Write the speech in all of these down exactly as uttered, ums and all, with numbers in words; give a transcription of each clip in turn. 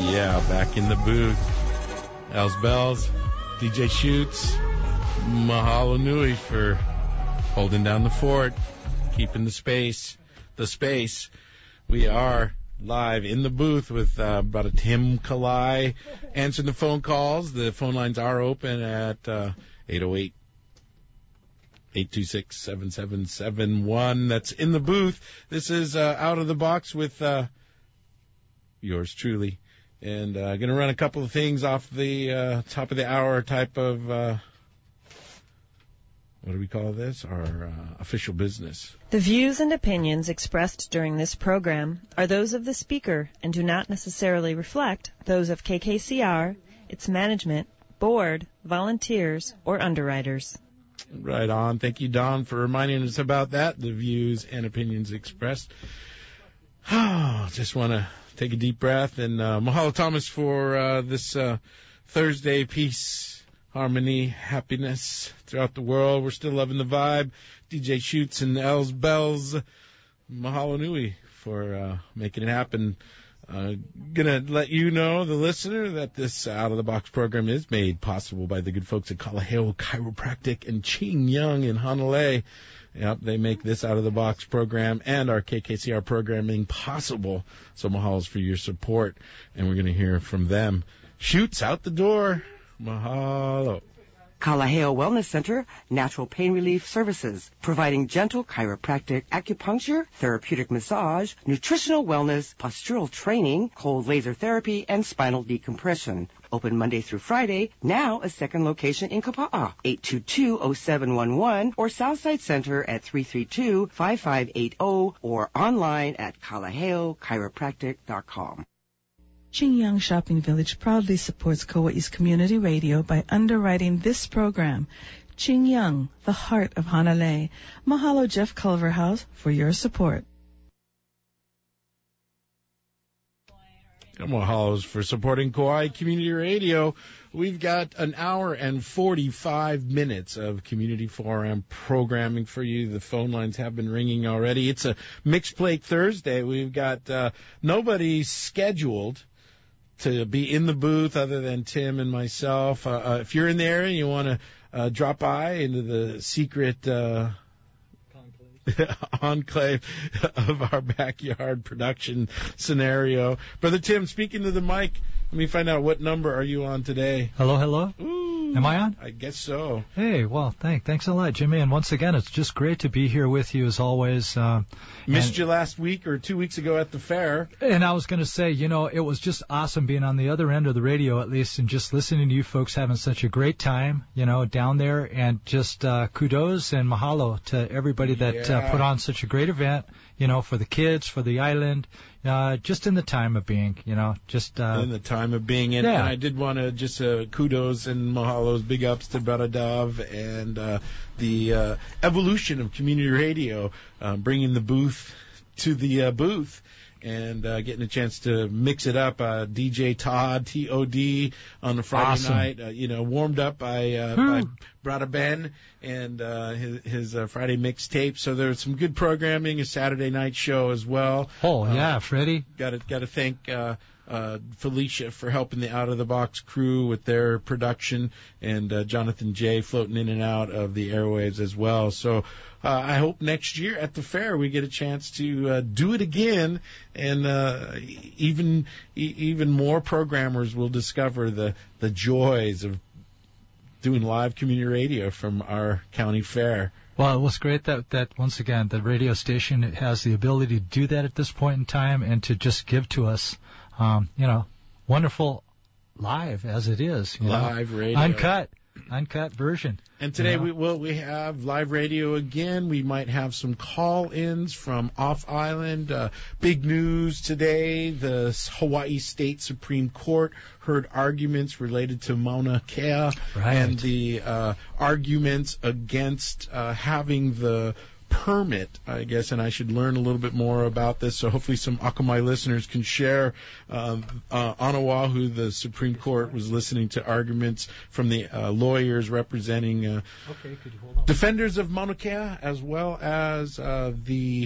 Yeah, back in the booth. Els Bells, D J Shoots, mahalo nui for holding down the fort, keeping the space, the space. We are live in the booth with uh, Brother Tim Kalai answering the phone calls. The phone lines are open at uh, eight oh eight, eight two six, seven seven seven one. That's in the booth. This is uh, Out of the Box with uh, yours truly. And I'm uh, going to run a couple of things off the uh, top of the hour type of, uh, what do we call this? Our uh, official business. The views and opinions expressed during this program are those of the speaker and do not necessarily reflect those of K K C R, its management, board, volunteers, or underwriters. Right on. Thank you, Don, for reminding us about that. The views and opinions expressed. Oh, just want to take a deep breath, and uh, mahalo Thomas for uh, this uh, Thursday, peace, harmony, happiness throughout the world. We're still loving the vibe. D J Shoots and Els Bells, mahalo nui for uh, making it happen. Uh, gonna let you know, the listener, that this Out of the Box program is made possible by the good folks at Kalaheo Chiropractic and Ching Young in Honolulu. Yep, they make this Out of the Box program and our K K C R programming possible. So mahalo's for your support, and we're going to hear from them. Shoots out the door. Mahalo. Kalaheo Wellness Center, natural pain relief services, providing gentle chiropractic, acupuncture, therapeutic massage, nutritional wellness, postural training, cold laser therapy, and spinal decompression. Open Monday through Friday, now a second location in Kapa'a, eight two two, oh seven one one, or Southside Center at three three two, five five eight zero, or online at kalaheo chiropractic dot com. Ching Young Shopping Village proudly supports Kauai's community radio by underwriting this program. Ching Young, the heart of Hanalei. Mahalo Jeff Culverhouse for your support. Mahalos for supporting Kauai Community Radio. We've got an hour and forty-five minutes of community forum programming for you. The phone lines have been ringing already. It's a Mixed Plate Thursday. We've got uh, nobody scheduled to be in the booth other than Tim and myself. Uh, uh, if you're in the area and you want to uh, drop by into the secret uh, enclave of our backyard production scenario. Brother Tim, speaking to the mic, let me find out, what number are you on today? Hello, hello. Ooh, Am I on? I guess so. Hey, well, thank, thanks a lot, Jimmy. And once again, it's just great to be here with you as always. Uh, Missed and, you last week or two weeks ago at the fair. And I was going to say, you know, it was just awesome being on the other end of the radio, at least, and just listening to you folks having such a great time, you know, down there. And just uh, kudos and mahalo to everybody that yeah. uh, put on such a great event, you know, for the kids, for the island. Uh, just in the time of being, you know, just... Uh, in the time of being. And, yeah. and I did want to just uh, kudos and mahalos, big ups to Brother Dove and uh, the uh, evolution of community radio, uh, bringing the booth to the uh, booth and uh, getting a chance to mix it up. Uh, D J Todd, T O D, on a Friday awesome. night, uh, you know, warmed up by, uh, hmm. by Brother Ben and uh, his, his uh, Friday mixtape. So there's some good programming, a Saturday night show as well. Oh, uh, yeah, Freddie. Got to got to thank uh, uh, Felicia for helping the Out of the Box crew with their production, and uh, Jonathan J. floating in and out of the airwaves as well. So uh, I hope next year at the fair we get a chance to uh, do it again, and uh, even e- even more programmers will discover the, the joys of doing live community radio from our county fair. Well, it was great that, that, once again, the radio station has the ability to do that at this point in time and to just give to us, um, you know, wonderful live as it is. You live know? radio. Uncut. Uncut version. And today you know? we will we have live radio again. We might have some call-ins from off island. Uh, big news today: the Hawaii State Supreme Court heard arguments related to Mauna Kea right. and the uh, arguments against uh, having the permit, I guess, and I should learn a little bit more about this, so hopefully some Akamai listeners can share. Um, uh, on Oahu, the Supreme Court was listening to arguments from the uh, lawyers representing uh, okay, could you hold on? defenders of Mauna Kea, as well as uh, the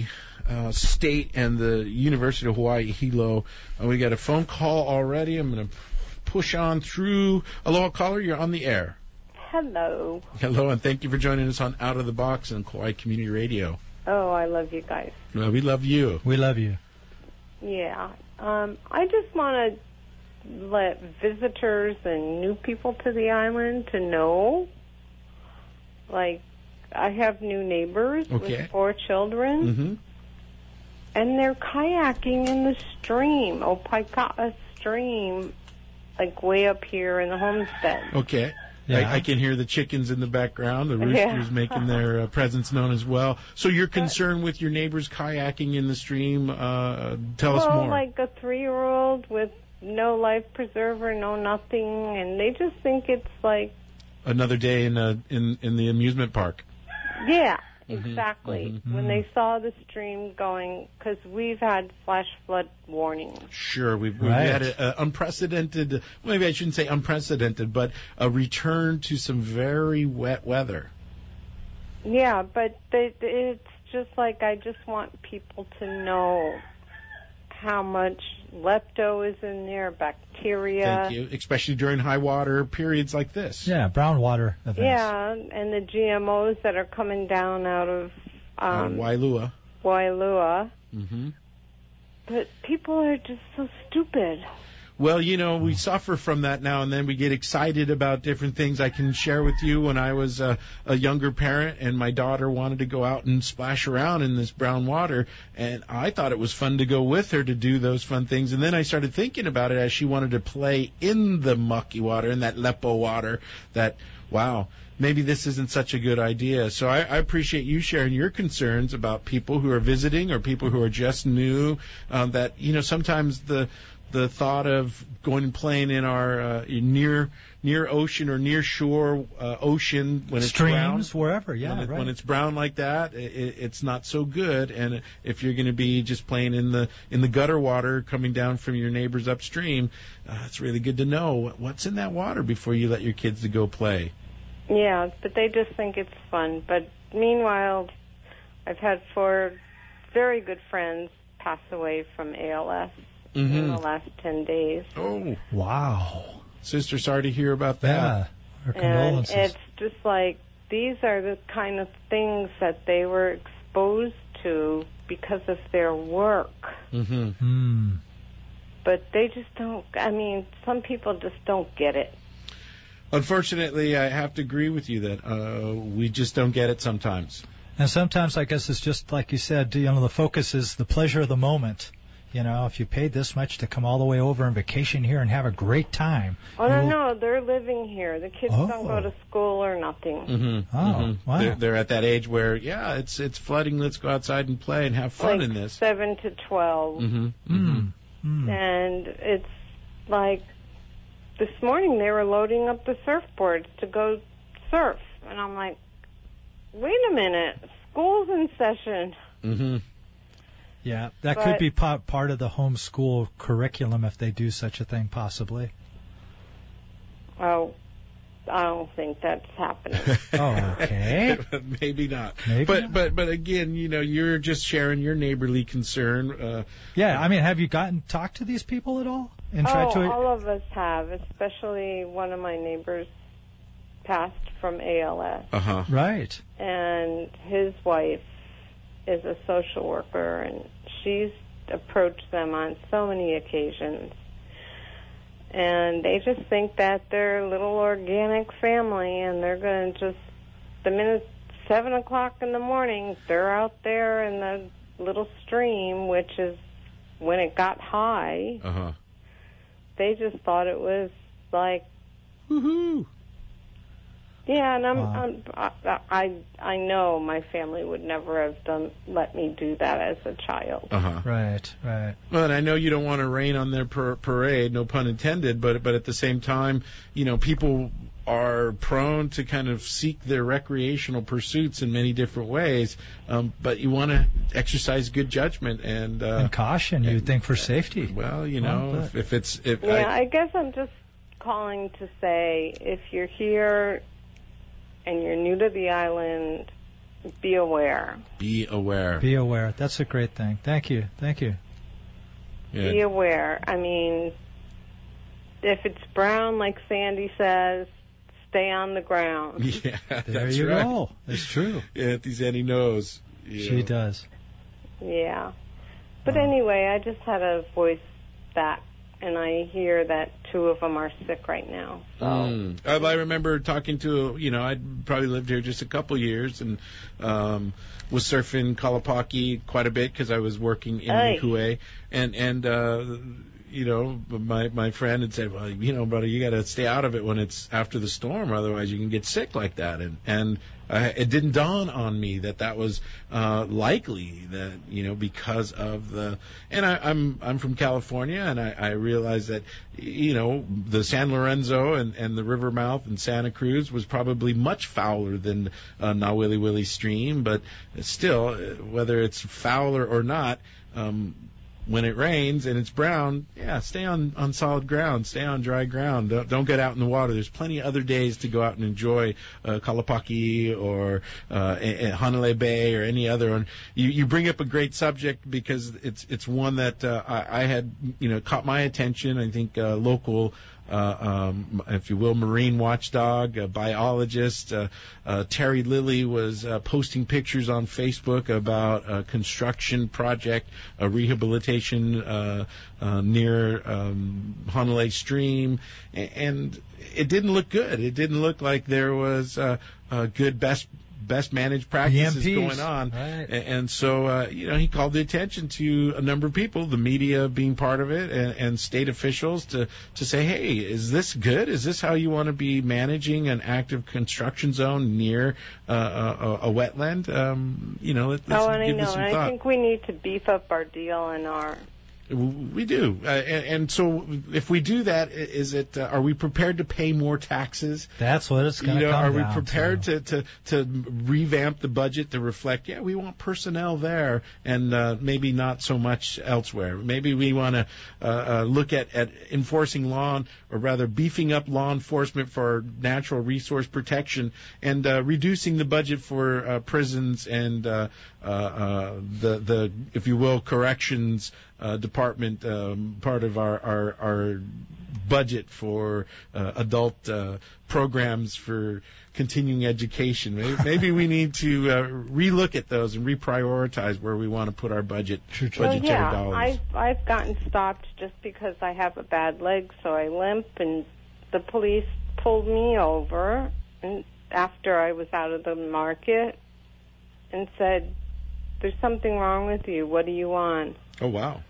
uh, State and the University of Hawaii Hilo. Uh, we got a phone call already. I'm going to push on through. Aloha, caller, you're on the air. Hello. Hello, and thank you for joining us on Out of the Box on Kauai Community Radio. Oh, I love you guys. Well, we love you. We love you. Yeah. Um, I just want to let visitors and new people to the island to know, like, I have new neighbors Okay. with four children, Mm-hmm. and they're kayaking in the stream, Opaika'a stream, like way up here in the homestead. Okay. Yeah. I, I can hear the chickens in the background, the roosters Yeah. making their uh, presence known as well. So you're concerned with your neighbors kayaking in the stream. Uh, tell well, us more. like a three-year-old with no life preserver, no nothing, and they just think it's like, Another day in uh, in in the amusement park. yeah, Mhm, exactly. mhm. When they saw the stream going, because we've had flash flood warnings. Sure, we've, we've Right. had an unprecedented, well, maybe I shouldn't say unprecedented, but a return to some very wet weather. Yeah, but they, it's just like I just want people to know how much lepto is in there, bacteria. Thank you, especially during high water periods like this. Yeah, brown water events. Yeah, and the G M Os that are coming down out of Uh, um, Wailua. Wailua. Mm-hmm. But people are just so stupid. Well, you know, we suffer from that now and then. We get excited about different things. I can share with you when I was a, a younger parent and my daughter wanted to go out and splash around in this brown water, and I thought it was fun to go with her to do those fun things. And then I started thinking about it as she wanted to play in the mucky water, in that lepo water, that, wow, maybe this isn't such a good idea. So I, I appreciate you sharing your concerns about people who are visiting or people who are just new, um, that, you know, sometimes the the thought of going and playing in our uh, near near ocean or near shore uh, ocean when it's Streams, brown, wherever, yeah, when, it, right. when it's brown like that, it, it's not so good. And if you're going to be just playing in the in the gutter water coming down from your neighbors upstream, uh, it's really good to know what's in that water before you let your kids to go play. Yeah, but they just think it's fun. But meanwhile, I've had four very good friends pass away from A L S Mm-hmm. in the last ten days. Oh, Wow. sister, sorry to hear about that. Yeah. Our And condolences. it's just like, these are the kind of things that they were exposed to because of their work. Mm-hmm. Hmm. But they just don't, I mean, some people just don't get it. Unfortunately, I have to agree with you that uh, we just don't get it sometimes. And sometimes I guess it's just like you said, you know, the focus is the pleasure of the moment. You know, if you paid this much to come all the way over on vacation here and have a great time. Oh, no, you'll- no, they're living here. The kids don't go Oh. to school or nothing. Mm-hmm. Oh, mm-hmm. wow. They're, they're at that age where, yeah, it's it's flooding. Let's go outside and play and have fun like in this. seven to twelve. Mm-hmm. Mm. Mm. And it's like, this morning they were loading up the surfboards to go surf. And I'm like, wait a minute, school's in session. Mm-hmm. Yeah, that But- could be pa- part of the homeschool curriculum if they do such a thing, possibly. Oh, I don't think that's happening. Oh, okay. Maybe not. Maybe but not. but but again, you know, you're just sharing your neighborly concern. Uh, Yeah, I mean, have you gotten talked to these people at all and Oh, tried to? all of us have, especially one of my neighbors passed from A L S. uh huh. Right. And his wife is a social worker, and she's approached them on so many occasions. And they just think that they're a little organic family, and they're going to just, the minute seven o'clock in the morning, they're out there in the little stream, which is when it got high. Uh huh. They just thought it was like, Woohoo! yeah, and I'm, Wow. I'm I, I I know my family would never have done let me do that as a child. Uh huh. Right, right. Well, and I know you don't want to rain on their par- parade, no pun intended, but but at the same time, you know, people are prone to kind of seek their recreational pursuits in many different ways, um, but you want to exercise good judgment and, uh, And caution, you would think, for safety. well, you know, Well, if, if it's if Yeah, I, I guess I'm just calling to say if you're here and you're new to the island be aware. Be aware. Be aware. That's a great thing. Thank you. Thank you. Yeah. Be aware. I mean, if it's brown, like Sandy says, stay on the ground. Yeah, There that's you right. go. That's true. Yeah, Auntie Sandy knows. you She know. does. Yeah. But Wow. anyway, I just had to voice that, and I hear that two of them are sick right now. So. Mm. I, I remember talking to, you know, I'd probably lived here just a couple years and um, was surfing Kalapaki quite a bit because I was working in Aye. Niue. And, and uh, you know, my my friend had said, well, you know, brother, you got to stay out of it when it's after the storm, otherwise you can get sick like that. And and uh, it didn't dawn on me that that was uh, likely that, you know, because of the. And I, I'm I'm from California, and I, I realized that, you know, the San Lorenzo and, and the river mouth in Santa Cruz was probably much fouler than uh, Nawili Willie Stream, but still, whether it's fouler or not. Um, When it rains and it's brown, yeah, stay on, on solid ground, stay on dry ground. Don't, don't get out in the water. There's plenty of other days to go out and enjoy uh, Kalapaki or uh, Hanalei Bay or any other one. You, you bring up a great subject because it's it's one that uh, I, I had, you know, caught my attention. I think uh, local. Uh, um, if you will, marine watchdog, a biologist. Uh, uh, Terry Lilly was uh, posting pictures on Facebook about a construction project, a rehabilitation uh, uh, near um, Hanalei Stream, and it didn't look good. It didn't look like there was uh, a good best best managed practices B M Ps. going on. Right. And, and so, uh, you know, he called the attention to a number of people, the media being part of it, and, and state officials to, to say, hey, is this good? Is this how you want to be managing an active construction zone near uh, a, a wetland? Um, you know, let, let's Oh, and I give know. this some And I thought. think we need to beef up our deal and our. We do, uh, and, and so if we do that, i- is it? Uh, are we prepared to pay more taxes? That's what it's going You to know, come are we down prepared to, to to revamp the budget to reflect? Yeah, we want personnel there, and uh, maybe not so much elsewhere. Maybe we want to uh, uh, look at, at enforcing law, or rather beefing up law enforcement for natural resource protection, and uh, reducing the budget for uh, prisons and uh, uh, uh, the the, if you will, corrections uh, department, um, part of our our, our budget for uh, adult uh, programs for continuing education. Maybe, maybe we need to uh, relook at those and reprioritize where we want to put our budget True, true. Well, budgetary yeah, dollars. I've I've gotten stopped just because I have a bad leg, so I limp, and the police pulled me over, and after I was out of the market, and said, "There's something wrong with you. What do you want?" Oh wow.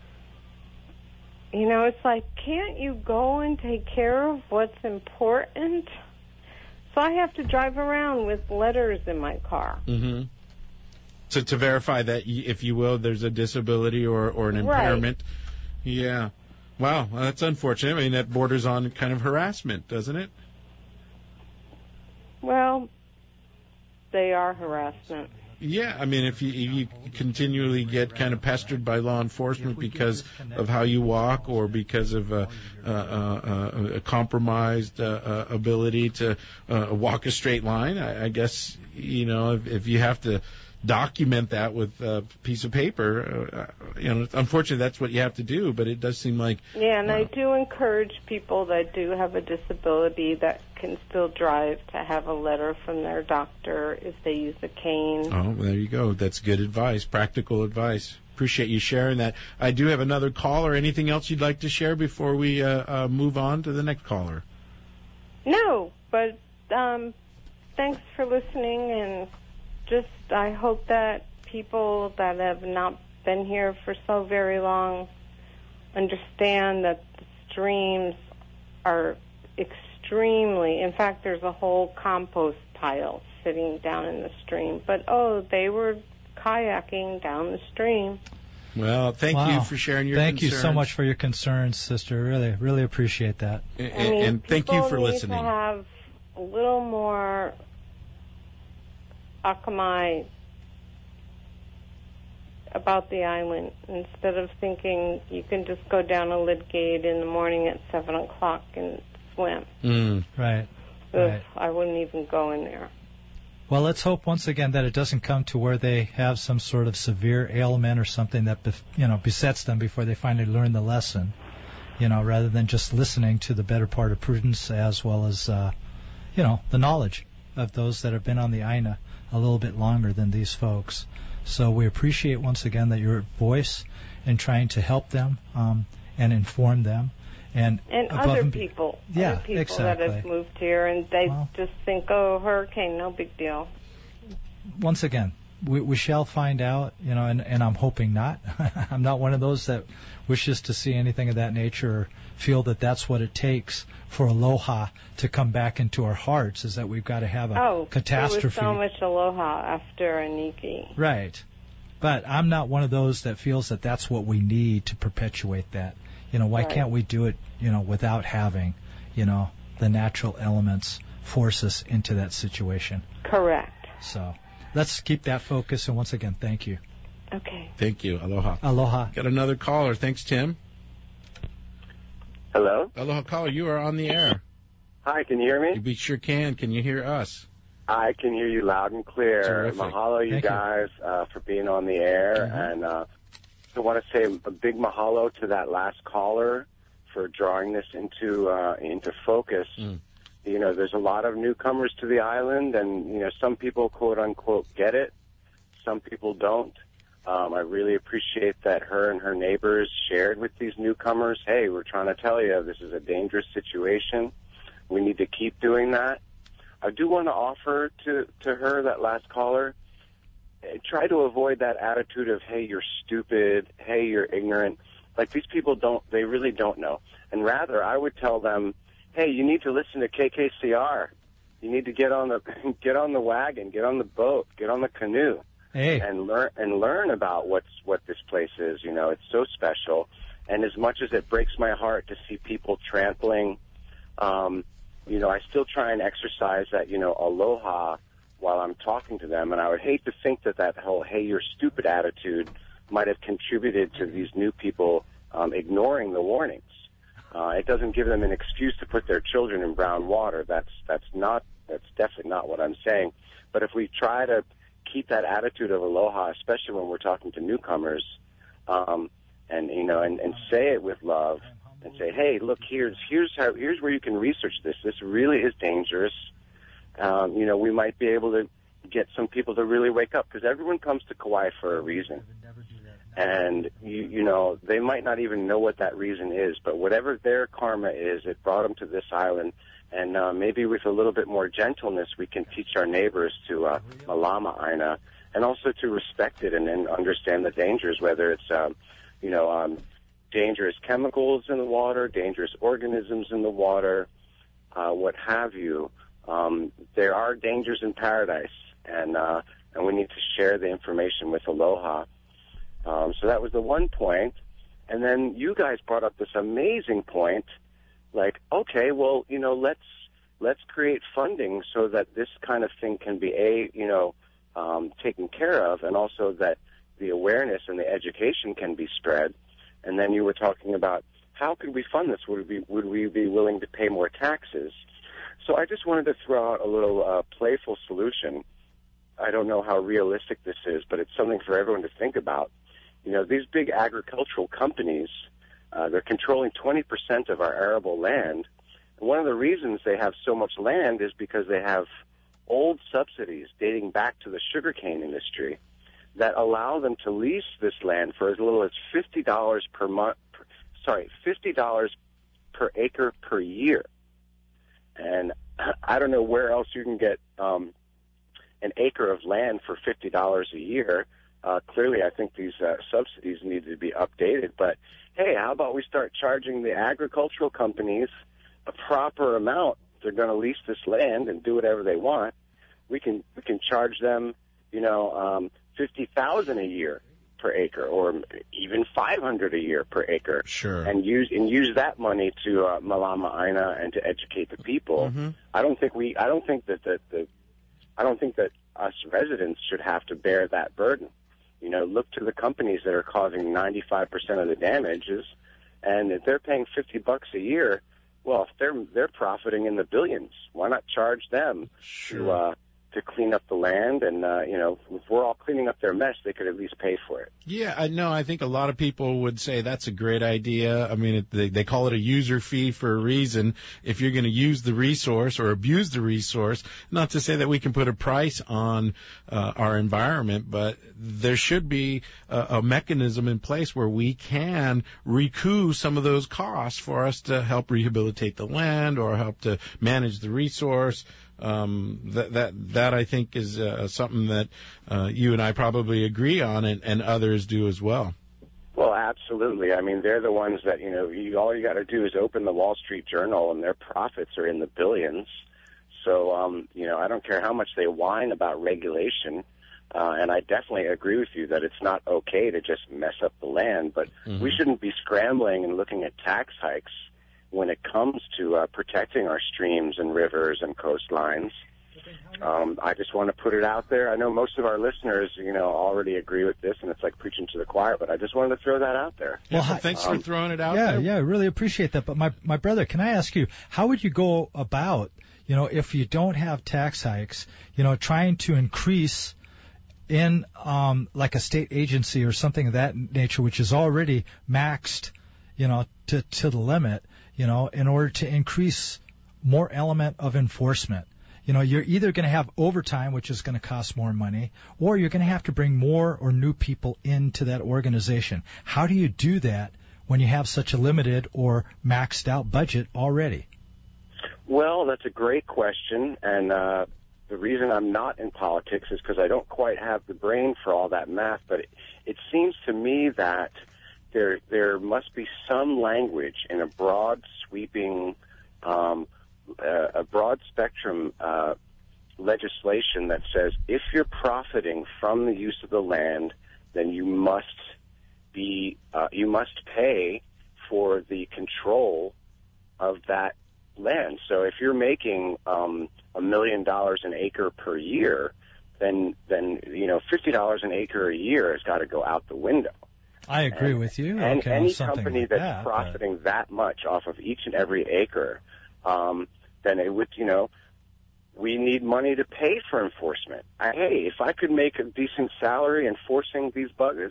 You know, it's like, can't you go and take care of what's important? So I have to drive around with letters in my car. Mm-hmm. So to verify that, y- if you will, there's a disability or, or an Right. impairment. Yeah. Wow, well, that's unfortunate. I mean, that borders on kind of harassment, doesn't it? Well, they are harassment. Yeah, I mean, if you, if you continually get kind of pestered by law enforcement because of how you walk or because of a, a, a, a compromised uh, uh, ability to uh, walk a straight line, I, I guess, you know, if, if you have to document that with a piece of paper, uh, you know, unfortunately that's what you have to do, but it does seem like... Yeah, and I wow. do encourage people that do have a disability that can still drive to have a letter from their doctor if they use a cane. Oh, there you go. That's good advice, practical advice. Appreciate you sharing that. I do have another caller. Anything else you'd like to share before we uh, uh, move on to the next caller? No, but um, thanks for listening, and just I hope that people that have not been here for so very long understand that the streams are extremely, in fact, there's a whole compost pile sitting down in the stream. But, oh, they were kayaking down the stream. Well, thank Wow. you for sharing your Thank you concerns. so much for your concerns, sister. Really, really appreciate that. And, I mean, and thank you people for need listening. to have a little more akamai about the island instead of thinking you can just go down a lid gate in the morning at seven o'clock and swim. Mm. Right. Ugh, Right. I wouldn't even go in there. Well, let's hope once again that it doesn't come to where they have some sort of severe ailment or something that, you know, besets them before they finally learn the lesson, you know, rather than just listening to the better part of prudence as well as, uh, you know, the knowledge of those that have been on the I N A a little bit longer than these folks. So we appreciate once again that your voice in trying to help them um, and inform them. And, and other and be- people, yeah, other people exactly. that have moved here, and they well, just think, oh, hurricane, no big deal. Once again, we, we shall find out, you know, and, and I'm hoping not. I'm not one of those that wishes to see anything of that nature or feel that that's what it takes for aloha to come back into our hearts, is that we've got to have a oh, catastrophe. There was so much aloha after Aniki. Right. But I'm not one of those that feels that that's what we need to perpetuate that. You know, why right. can't we do it, you know, without having, you know, the natural elements force us into that situation? Correct. So let's keep that focus. And once again, thank you. Okay. Thank you. Aloha. Aloha. Got another caller. Thanks, Tim. Hello? Aloha caller, you are on the air. Hi, can you hear me? We sure can. Can you hear us? I can hear you loud and clear. Terrific. Mahalo, you Thank guys, you. Uh, for being on the air. Mm-hmm. And uh, I want to say a big mahalo to that last caller for drawing this into uh, into focus. Mm. You know, there's a lot of newcomers to the island, and, you know, some people, quote unquote, get it. Some people don't. Um, I really appreciate that her and her neighbors shared with these newcomers, hey, we're trying to tell you this is a dangerous situation. We need to keep doing that. I do want to offer to, to her, that last caller, try to avoid that attitude of, hey, you're stupid, hey, you're ignorant. Like, these people don't, they really don't know. And rather, I would tell them, hey, you need to listen to K K C R. You need to get on the get on the wagon, get on the boat, get on the canoe, hey. and learn and learn about what's what this place is. You know, it's so special. And as much as it breaks my heart to see people trampling, um, you know, I still try and exercise that, you know, aloha while I'm talking to them. And I would hate to think that that whole, hey, you're stupid attitude might have contributed to these new people um, ignoring the warnings. Uh, it doesn't give them an excuse to put their children in brown water. That's that's not that's definitely not what I'm saying. But if we try to keep that attitude of aloha, especially when we're talking to newcomers, um, and you know, and, and say it with love, and say, hey, look, here's here's how here's where you can research this. This really is dangerous. Um, you know, we might be able to get some people to really wake up, because everyone comes to Kauai for a reason. And, you, you know, they might not even know what that reason is, but whatever their karma is, it brought them to this island. And uh, maybe with a little bit more gentleness, we can teach our neighbors to uh, malama aina, and also to respect it and, and understand the dangers, whether it's, um, you know, um, dangerous chemicals in the water, dangerous organisms in the water, uh, what have you. Um, there are dangers in paradise, and uh, and we need to share the information with aloha. Um, so that was the one point. And then you guys brought up this amazing point, like, okay, well, you know, let's let's create funding so that this kind of thing can be, a, you know, um, taken care of, and also that the awareness and the education can be spread. And then you were talking about, how could we fund this? Would we, would we be willing to pay more taxes? So I just wanted to throw out a little uh, playful solution. I don't know how realistic this is, but it's something for everyone to think about. You know, these big agricultural companies, uh, they're controlling twenty percent of our arable land. And one of the reasons they have so much land is because they have old subsidies dating back to the sugarcane industry that allow them to lease this land for as little as fifty dollars per month, sorry, fifty dollars per acre per year. And I don't know where else you can get um, an acre of land for fifty dollars a year. Uh, clearly, I think these uh, subsidies need to be updated. But, hey, how about we start charging the agricultural companies a proper amount? They're going to lease this land and do whatever they want. We can we can charge them, you know, um, fifty thousand dollars a year per acre, or even five hundred dollars a year per acre. Sure. And use and use that money to uh, malama aina and to educate the people. Mm-hmm. I don't think we. I don't think that the, the. I don't think that us residents should have to bear that burden. You know, look to the companies that are causing ninety-five percent of the damages, and if they're paying fifty bucks a year, well, if they're they're profiting in the billions, why not charge them sure. to uh, to clean up the land, and uh, you know, if we're all cleaning up their mess, they could at least pay for it. Yeah, I know. I think a lot of people would say that's a great idea. I mean, it, they, they call it a user fee for a reason. If you're going to use the resource or abuse the resource, not to say that we can put a price on uh, our environment, but there should be a, a mechanism in place where we can recoup some of those costs for us to help rehabilitate the land or help to manage the resource. Um, that, that, that I think is uh, something that uh, you and I probably agree on, and, and others do as well. Well, absolutely. I mean, they're the ones that, you know, you, all you got to do is open the Wall Street Journal, and their profits are in the billions. So, um, you know, I don't care how much they whine about regulation, uh, and I definitely agree with you that it's not okay to just mess up the land, but mm-hmm. we shouldn't be scrambling and looking at tax hikes when it comes to uh, protecting our streams and rivers and coastlines. Um, I just want to put it out there. I know most of our listeners, you know, already agree with this, and it's like preaching to the choir, but I just wanted to throw that out there. Well, yeah, thanks um, for throwing it out yeah, there. Yeah, I really appreciate that. But my, my brother, can I ask you, how would you go about, you know, if you don't have tax hikes, you know, trying to increase in um, like a state agency or something of that nature, which is already maxed, you know, to, to the limit, you know, in order to increase more element of enforcement. You know, you're either going to have overtime, which is going to cost more money, or you're going to have to bring more or new people into that organization. How do you do that when you have such a limited or maxed out budget already? Well, that's a great question, and uh, the reason I'm not in politics is because I don't quite have the brain for all that math, but it, it seems to me that There, there must be some language in a broad, sweeping, um, uh, a broad spectrum uh, legislation that says if you're profiting from the use of the land, then you must be, uh, you must pay for the control of that land. So if you're making um, a million dollars an acre per year, then then you know fifty dollars an acre a year has got to go out the window. I agree and, with you. And okay, any like company that's that, profiting but... that much off of each and every acre, um, then it would, you know, we need money to pay for enforcement. I, hey, if I could make a decent salary enforcing these buggers,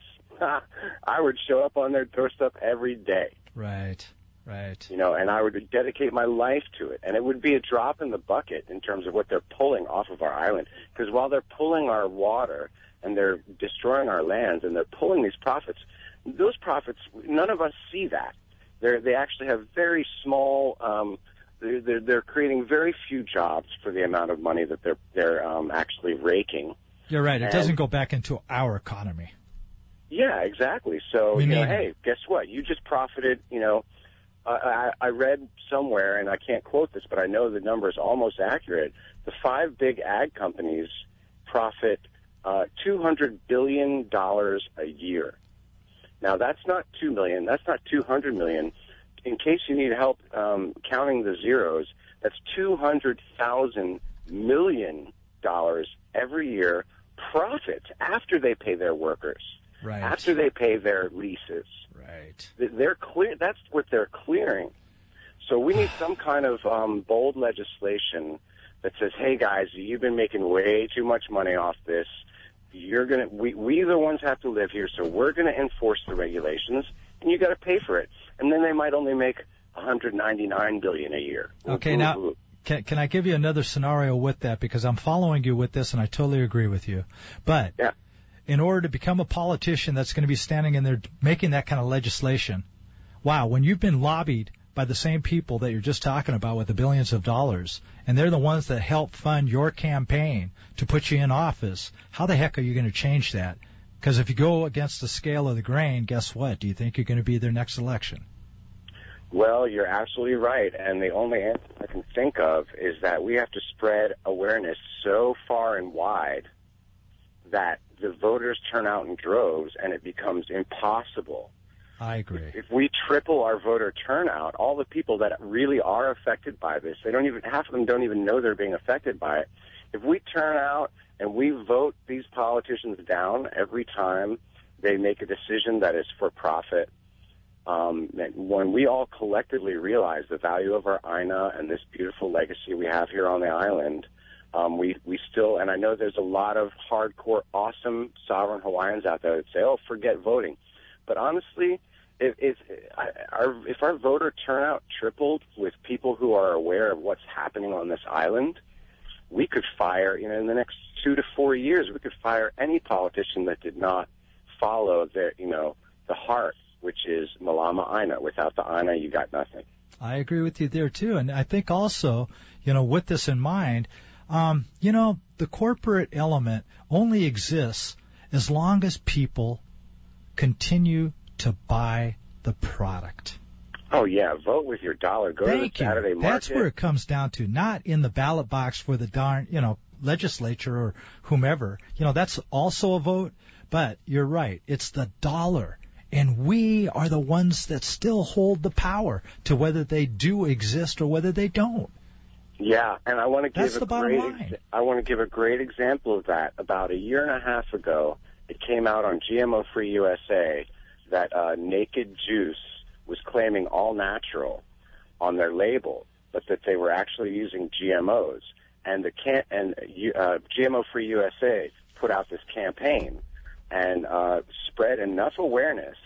I would show up on their doorstep every day. Right, right. You know, and I would dedicate my life to it. And it would be a drop in the bucket in terms of what they're pulling off of our island. Because while they're pulling our water and they're destroying our lands and they're pulling these profits, those profits, none of us see that. They're, they actually have very small, um, they're, they're, they're creating very few jobs for the amount of money that they're, they're um, actually raking. You're right. It and, doesn't go back into our economy. Yeah, exactly. So, we you know, need... hey, guess what? You just profited, you know, I, I read somewhere, and I can't quote this, but I know the number is almost accurate. The five big ag companies profit uh, two hundred billion dollars a year. Now, that's not two million dollars. That's not two hundred million dollars. In case you need help um, counting the zeros, that's two hundred thousand million dollars every year profit after they pay their workers, right. after they pay their leases. Right. They're clear. That's what they're clearing. So we need some kind of um, bold legislation that says, "Hey guys, you've been making way too much money off this. You're gonna. We we the ones have to live here, so we're gonna enforce the regulations, and you got to pay for it." And then they might only make one hundred ninety-nine billion dollars a year. Okay, ooh, now. Ooh. Can, can I give you another scenario with that? Because I'm following you with this, and I totally agree with you. But yeah. in order to become a politician that's going to be standing in there making that kind of legislation, wow, when you've been lobbied by the same people that you're just talking about with the billions of dollars, and they're the ones that help fund your campaign to put you in office, how the heck are you going to change that? Because if you go against the scale of the grain, guess what? Do you think you're going to be their next election? Well, you're absolutely right, and the only answer I can think of is that we have to spread awareness so far and wide that the voters turn out in droves and it becomes impossible. I agree. If we triple our voter turnout, all the people that really are affected by this, they don't even, half of them don't even know they're being affected by it. If we turn out and we vote these politicians down every time they make a decision that is for profit, Um, when we all collectively realize the value of our I N A and this beautiful legacy we have here on the island, Um, we, we still, and I know there's a lot of hardcore, awesome sovereign Hawaiians out there that say, oh, forget voting. But honestly, if, if, our, if our voter turnout tripled with people who are aware of what's happening on this island, we could fire, you know, in the next two to four years, we could fire any politician that did not follow their, you know, the heart, which is Malama Aina. Without the Aina, you got nothing. I agree with you there, too. And I think also, you know, with this in mind, um, you know, the corporate element only exists as long as people continue to buy the product. Oh, yeah. Vote with your dollar. Go Thank to the Saturday you. market. That's where it comes down to, not in the ballot box for the darn, you know, legislature or whomever. You know, that's also a vote. But you're right. It's the dollar. And we are the ones that still hold the power to whether they do exist or whether they don't. Yeah, and I want to give That's a the bottom great line. ex- I want to give a great example of that. About a year and a half ago, it came out on G M O Free U S A that uh, Naked Juice was claiming all natural on their label, but that they were actually using G M Os. And the can and uh, G M O Free U S A put out this campaign and uh, spread enough awareness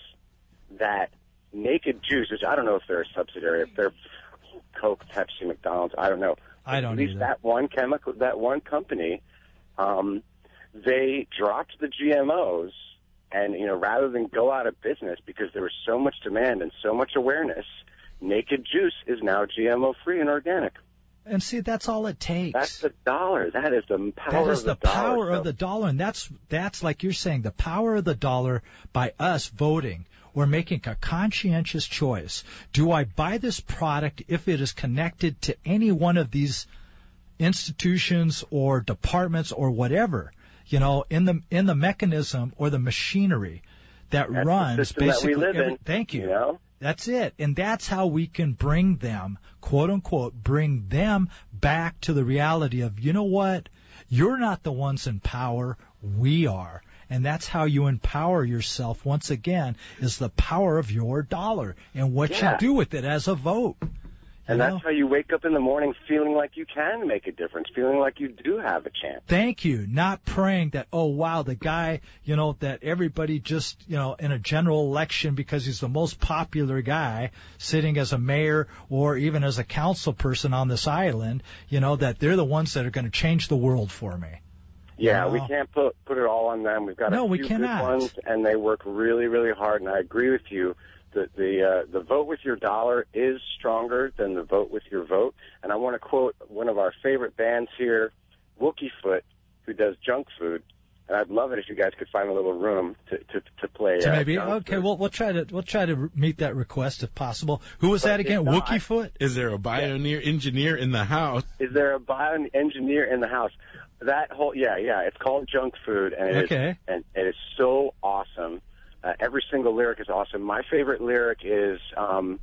that Naked Juice, which I don't know if they're a subsidiary, if they're Coke, Pepsi, McDonald's, I don't know. I don't At least either. that one chemical, that one company, um, they dropped the G M Os, and you know, rather than go out of business because there was so much demand and so much awareness, Naked Juice is now G M O free and organic. And see, that's all it takes. That's the dollar. That is the power That is of the, the power dollar. of the dollar, and that's that's like you're saying, the power of the dollar by us voting. We're making a conscientious choice. Do I buy this product if it is connected to any one of these institutions or departments or whatever, you know, in the in the mechanism or the machinery that That's runs the system basically that we live every, in. thank you. You know? That's it. And that's how we can bring them, quote unquote, bring them back to the reality of, you know what? You're not the ones in power. We are. And that's how you empower yourself, once again, is the power of your dollar and what Yeah. you do with it as a vote. And You that's know? how you wake up in the morning feeling like you can make a difference, feeling like you do have a chance. Thank you. Not praying that, oh, wow, the guy, you know, that everybody just, you know, in a general election because he's the most popular guy sitting as a mayor or even as a council person on this island, you know, that they're the ones that are going to change the world for me. Yeah, No. we can't put put it all on them. We've got No, a we few cannot. good ones, and they work really, really hard. And I agree with you. The the uh, the vote with your dollar is stronger than the vote with your vote. And I want to quote one of our favorite bands here, Wookie Foot, who does junk food. And I'd love it if you guys could find a little room to to, to play. So uh, maybe junk okay, food. we'll we'll try to we'll try to meet that request if possible. Who was But that again? if not- Wookie Foot? Is there a bioneer engineer in the house? Is there a bioengineer in the house? That whole yeah yeah, it's called Junk Food, and it Okay. is, and it is so awesome. Uh, every single lyric is awesome. My favorite lyric is um,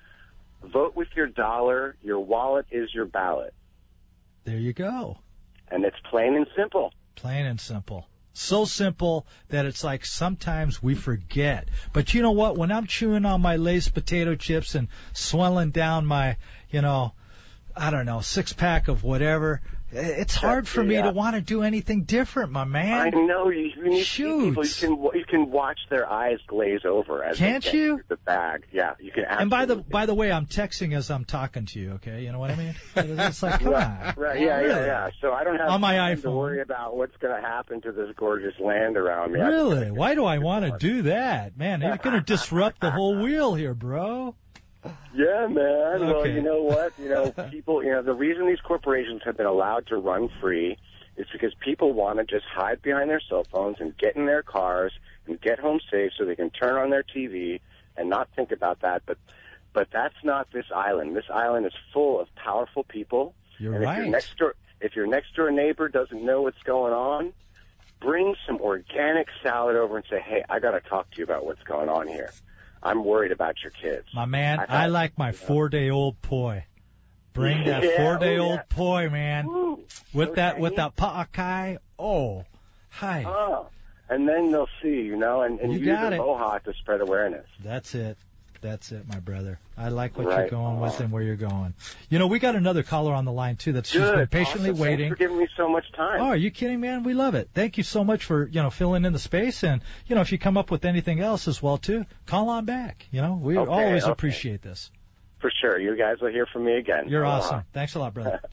"Vote with your dollar, your wallet is your ballot," There you go. and it's plain and simple. Plain and simple. So simple that it's like sometimes we forget. But you know what? When I'm chewing on my Lay's potato chips and swelling down my, you know, I don't know, six pack of whatever, it's hard for me Yeah. to want to do anything different, my I know. know you, you need Shoot. people. You can you can watch their eyes glaze over as Can't they get you? through the bag. Yeah, you can. And by the absolutely. by the way, I'm texting as I'm talking to you. Okay, you know what I mean? It's like, come right, on, right, yeah, Really? yeah, yeah. So I don't have On my time to iPhone. worry about what's going to happen to this gorgeous land around me. I just Really? gotta get Why do I to want to work. do that, man? You're going to disrupt the whole wheel here, bro. Yeah, man. Well, Okay. you know what? You know, people. You know, the reason these corporations have been allowed to run free is because people want to just hide behind their cell phones and get in their cars and get home safe, so they can turn on their T V and not think about that. But, but that's not this island. This island is full of powerful people. You're and if right. your next door, if your next door neighbor doesn't know what's going on, bring some organic salad over and say, "Hey, I got to talk to you about what's going on here. I'm worried about your kids." My man, I I, thought- like my four-day-old poi. Bring that Yeah, four-day-old oh, yeah. poi, man. Woo. With So that, with tiny. that pa'akai. Oh, hi. Oh, and then they'll see, you know, and, and You use got it. Aloha to spread awareness. That's it. That's it, my brother. I like what Right. you're going with and where you're going. You know, we got another caller on the line, too, that's she's Good. been patiently Awesome. waiting. Thanks for giving me so much time. Oh, are you kidding, man? We love it. Thank you so much for, you know, filling in the space. And, you know, if you come up with anything else as well, too, call on back. You know, we Okay, always okay. appreciate this. For sure. You guys will hear from me again. You're Aloha. awesome. Thanks a lot, brother.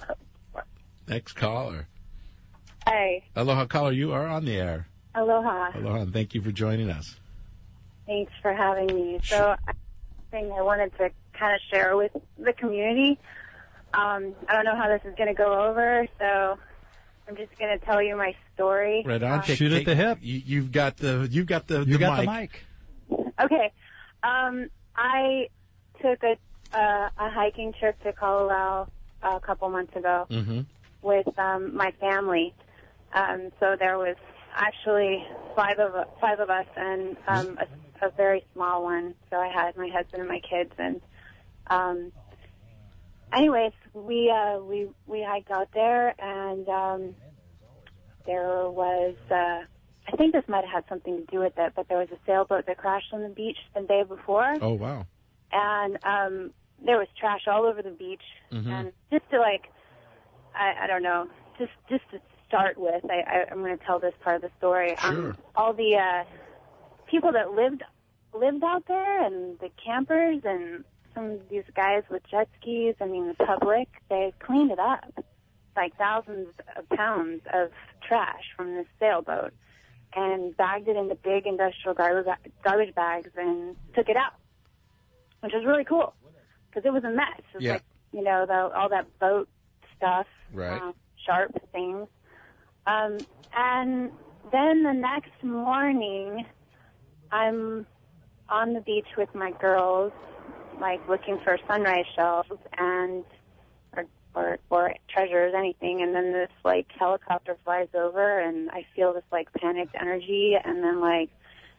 Next caller. Hi. Aloha caller, you are on the air. Aloha. Aloha, and thank you for joining us. Thanks for having me. So, thing I wanted to kind of share with the community. Um, I don't know how this is going to go over, so I'm just going to tell you my story. Right on. Uh, Take- Shoot at take- the hip. You, you've got the you've got the, You the got mic. the mic. Okay. Um, I took a uh, a hiking trip to Colorado a couple months ago Mm-hmm. with um, my family. Um, so there was actually five of five of us and um, a, a very small one. So I had my husband and my kids. And um, anyways, we uh, we we hiked out there, and um, there was. Uh, I think this might have had something to do with it, but there was a sailboat that crashed on the beach the day before. Oh wow. And um, there was trash all over the beach. Mhm. And just to like, I, I don't know, just just to start with, I, I, I'm going to tell this part of the story. Sure. Um, all the uh, people that lived lived out there, and the campers, and some of these guys with jet skis. I mean, the public, they cleaned it up, like thousands of pounds of trash from this sailboat, and bagged it into big industrial garbage garbage bags and took it out, which was really cool because it was a mess. It was Yeah. like, you know, the, all that boat stuff, Right. uh, sharp things. Um, and then the next morning, I'm on the beach with my girls, like looking for sunrise shells and or or, or treasures, anything. And then this like helicopter flies over, and I feel this like panicked energy, and then like,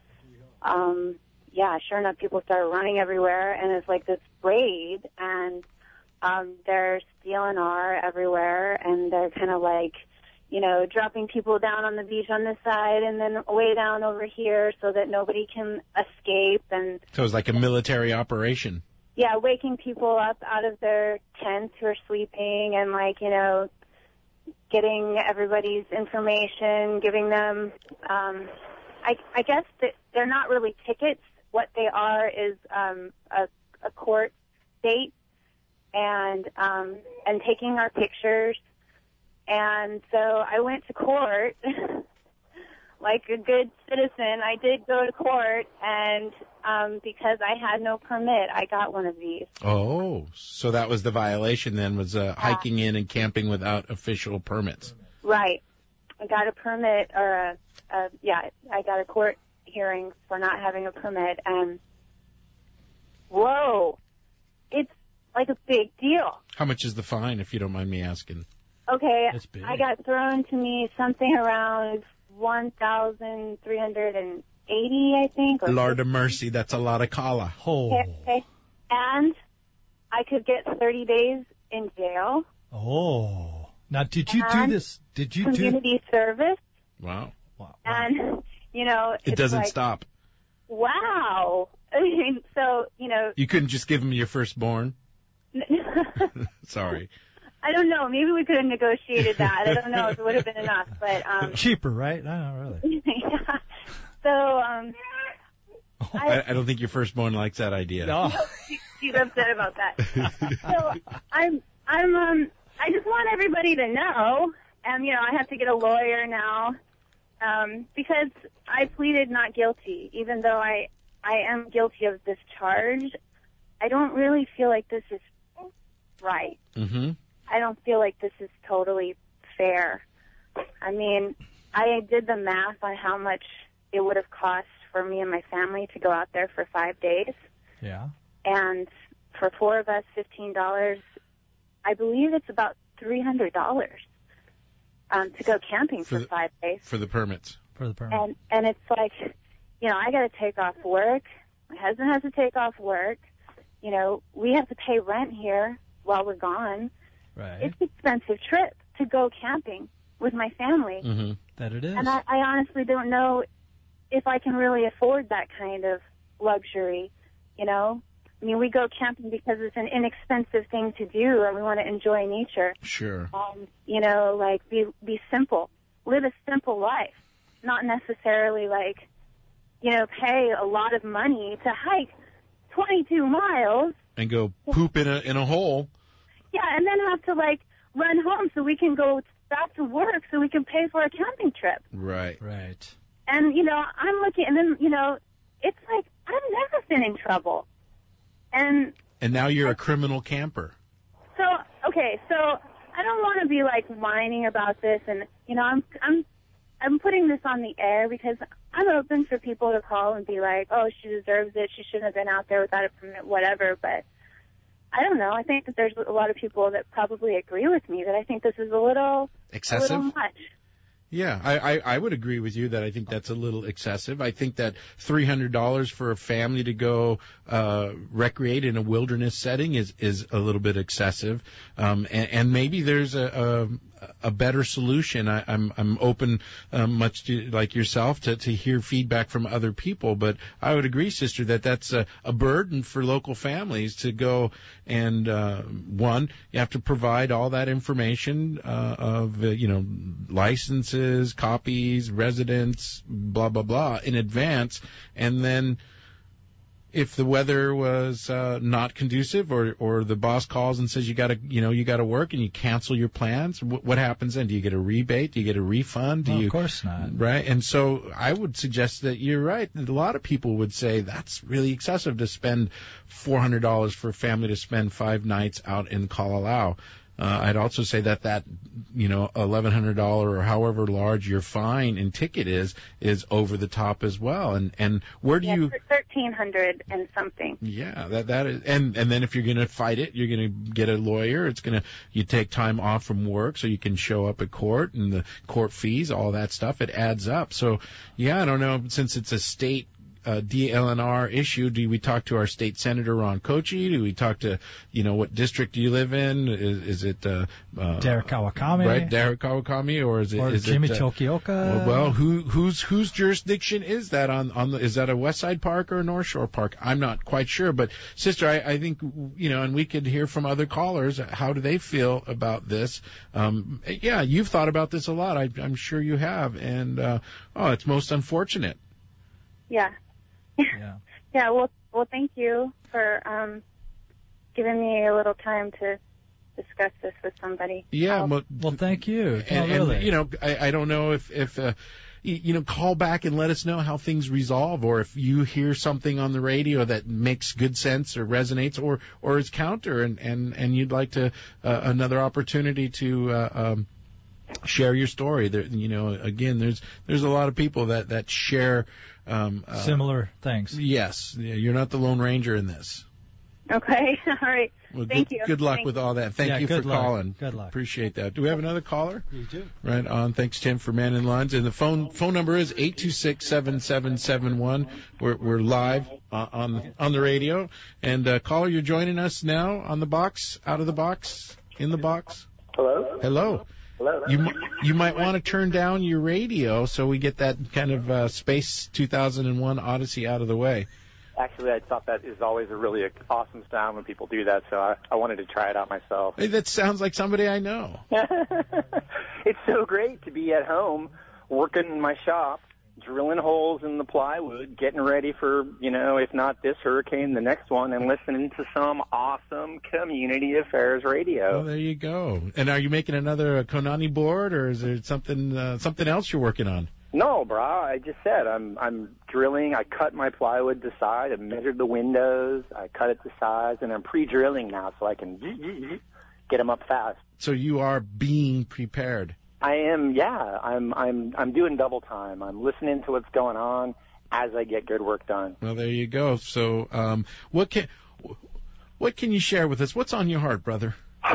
um, yeah, sure enough, people start running everywhere, and it's like this raid, and um, there's D L N R everywhere, and they're kind of like, you know, dropping people down on the beach on this side and then way down over here so that nobody can escape. And So it was like a military operation. yeah, waking people up out of their tents who are sleeping, and like, you know, getting everybody's information, giving them, um, I, I guess that they're not really tickets. What they are is um, a, a court date, and um, and taking our pictures. And so I went to court. Like a good citizen, I did go to court, and um, because I had no permit, I got one of these. Oh, so that was the violation then, was uh, hiking in and camping without official permits. Right. I got a permit, or a, a yeah, I got a court hearing for not having a permit, and whoa, it's like a big deal. How much is the fine, if you don't mind me asking? Okay, That's big. I got thrown to me something around one thousand three hundred eighty, I think. Or Lord of mercy, that's a lot of kala. Oh. Okay, okay. And I could get thirty days in jail. Oh. Now, did you do And this? Did you do? Community service. Wow. Wow. And, you know, It it's doesn't like, stop. wow. I mean, so, you know, You couldn't just give him your firstborn? Sorry. I don't know. Maybe we could have negotiated that. I don't know if it would have been enough, but um, Cheaper, right? I don't know, really. yeah. So um, I, I don't think your firstborn likes that idea. No. she's upset about that. So I'm, I'm, um, I just want everybody to know, and you know, I have to get a lawyer now, um, because I pleaded not guilty, even though I, I am guilty of this charge. I don't really feel like this is right. Mm-hmm. I don't feel like this is totally fair. I mean, I did the math on how much it would have cost for me and my family to go out there for five days. Yeah. And for four of us, fifteen dollars, I believe it's about three hundred dollars um, to go camping For for the- five days. For the permits. For the permit. And, and it's like, you know, I got to take off work. My husband has to take off work. You know, we have to pay rent here while we're gone. Right. It's an expensive trip to go camping with my family. Mm-hmm. That it is. And I, I honestly don't know if I can really afford that kind of luxury, you know? I mean, we go camping because it's an inexpensive thing to do, and we want to enjoy nature. Sure. Um, you know, like, be be simple. Live a simple life. Not necessarily, like, you know, pay a lot of money to hike twenty-two miles. And go poop in a in a hole. Yeah, and then have to, like, run home so we can go back to work so we can pay for a camping trip. Right. Right. And, you know, I'm looking, and then, you know, it's like, I've never been in trouble. And And now you're a criminal camper. so, okay, so I don't want to be, like, whining about this, and, you know, I'm, I'm, I'm putting this on the air because I'm open for people to call and be like, oh, she deserves it, she shouldn't have been out there without a permit, whatever, but I don't know. I think that there's a lot of people that probably agree with me that I think this is a little, Excessive? a little much. Yeah, I, I, I would agree with you that I think that's a little excessive. I think that three hundred dollars for a family to go uh, recreate in a wilderness setting is, is a little bit excessive. Um, and, and maybe there's a, a, a better solution. I, I'm, I'm open, um, much to, like yourself, to, to hear feedback from other people. But I would agree, sister, that that's a, a burden for local families to go and, uh, one, you have to provide all that information uh, of, uh, you know, licenses, copies, residents, blah, blah, blah, in advance. And then if the weather was uh, not conducive, or, or the boss calls and says you got to, you know, you got to work, and you cancel your plans, what, what happens then? Do you get a rebate? Do you get a refund? Do No, you, of course not. Right? And so I would suggest that you're right. A lot of people would say that's really excessive to spend four hundred dollars for a family to spend five nights out in Kalalau. Uh, I'd also say that that, you know, eleven hundred dollars or however large your fine and ticket is, is over the top as well. And, and where do Yeah, you... thirteen hundred and something. Yeah, that, that is, and, and then if you're going to fight it, you're going to get a lawyer. It's going to, you take time off from work so you can show up at court, and the court fees, all that stuff, it adds up. So, yeah, I don't know, since it's a state Uh, D L N R issue, do we talk to our state senator Ron Kochi? Do we talk to, you know, what district do you live in? Is, is it uh, uh, Derek Kawakami, right? Derek Kawakami, or is it or is Jimmy it, uh, Tokioka? Well, who whose whose jurisdiction is that on on the? Is that a West Side Park or a North Shore Park? I'm not quite sure, but sister, I, I think, you know, and we could hear from other callers. How do they feel about this? Um, yeah, you've thought about this a lot. I, I'm sure you have, and uh, oh, it's most unfortunate. Yeah. Yeah. Yeah, well, well, thank you for um, giving me a little time to discuss this with somebody. Yeah, I'll, well, Well, thank you. and, oh, really? and you know, I, I don't know if if uh, you, you know, call back and let us know how things resolve, or if you hear something on the radio that makes good sense or resonates, or or is counter, and and and you'd like to uh, another opportunity to. Uh, um, share your story. There, you know, again, there's there's a lot of people that that share um, uh, similar things. Yes, you're not the Lone Ranger in this. Okay, all right. Well, Thank good, you. Good luck Thank with all that. Thank Yeah, you good for luck. calling. Good luck. Appreciate that. Do we have another caller? You do. Right on. Thanks, Tim, for manning lines. And the phone phone number is eight two six, seven seven seven one. We're we're live uh, on on the radio. And uh, caller, you're joining us now on the box, out of the box, in the box. Hello? Hello. Hello? You mi- you might want to turn down your radio so we get that kind of uh, Space two thousand one Odyssey out of the way. Actually, I thought that is always a really awesome sound when people do that, so I, I wanted to try it out myself. Hey, that sounds like somebody I know. It's so great to be at home, working in my shop, drilling holes in the plywood, getting ready for, you know, if not this hurricane, the next one, and listening to some awesome community affairs radio. Well, there you go. And are you making another uh, Konani board, or is there something uh, something else you're working on? No, brah, I just said I'm I'm drilling. I cut my plywood to size. I measured the windows. I cut it to size, and I'm pre-drilling now so I can get them up fast. So you are being prepared. I am, yeah. I'm I'm I'm doing double time. I'm listening to what's going on as I get good work done. Well, there you go. So, um, what can what can you share with us? What's on your heart, brother?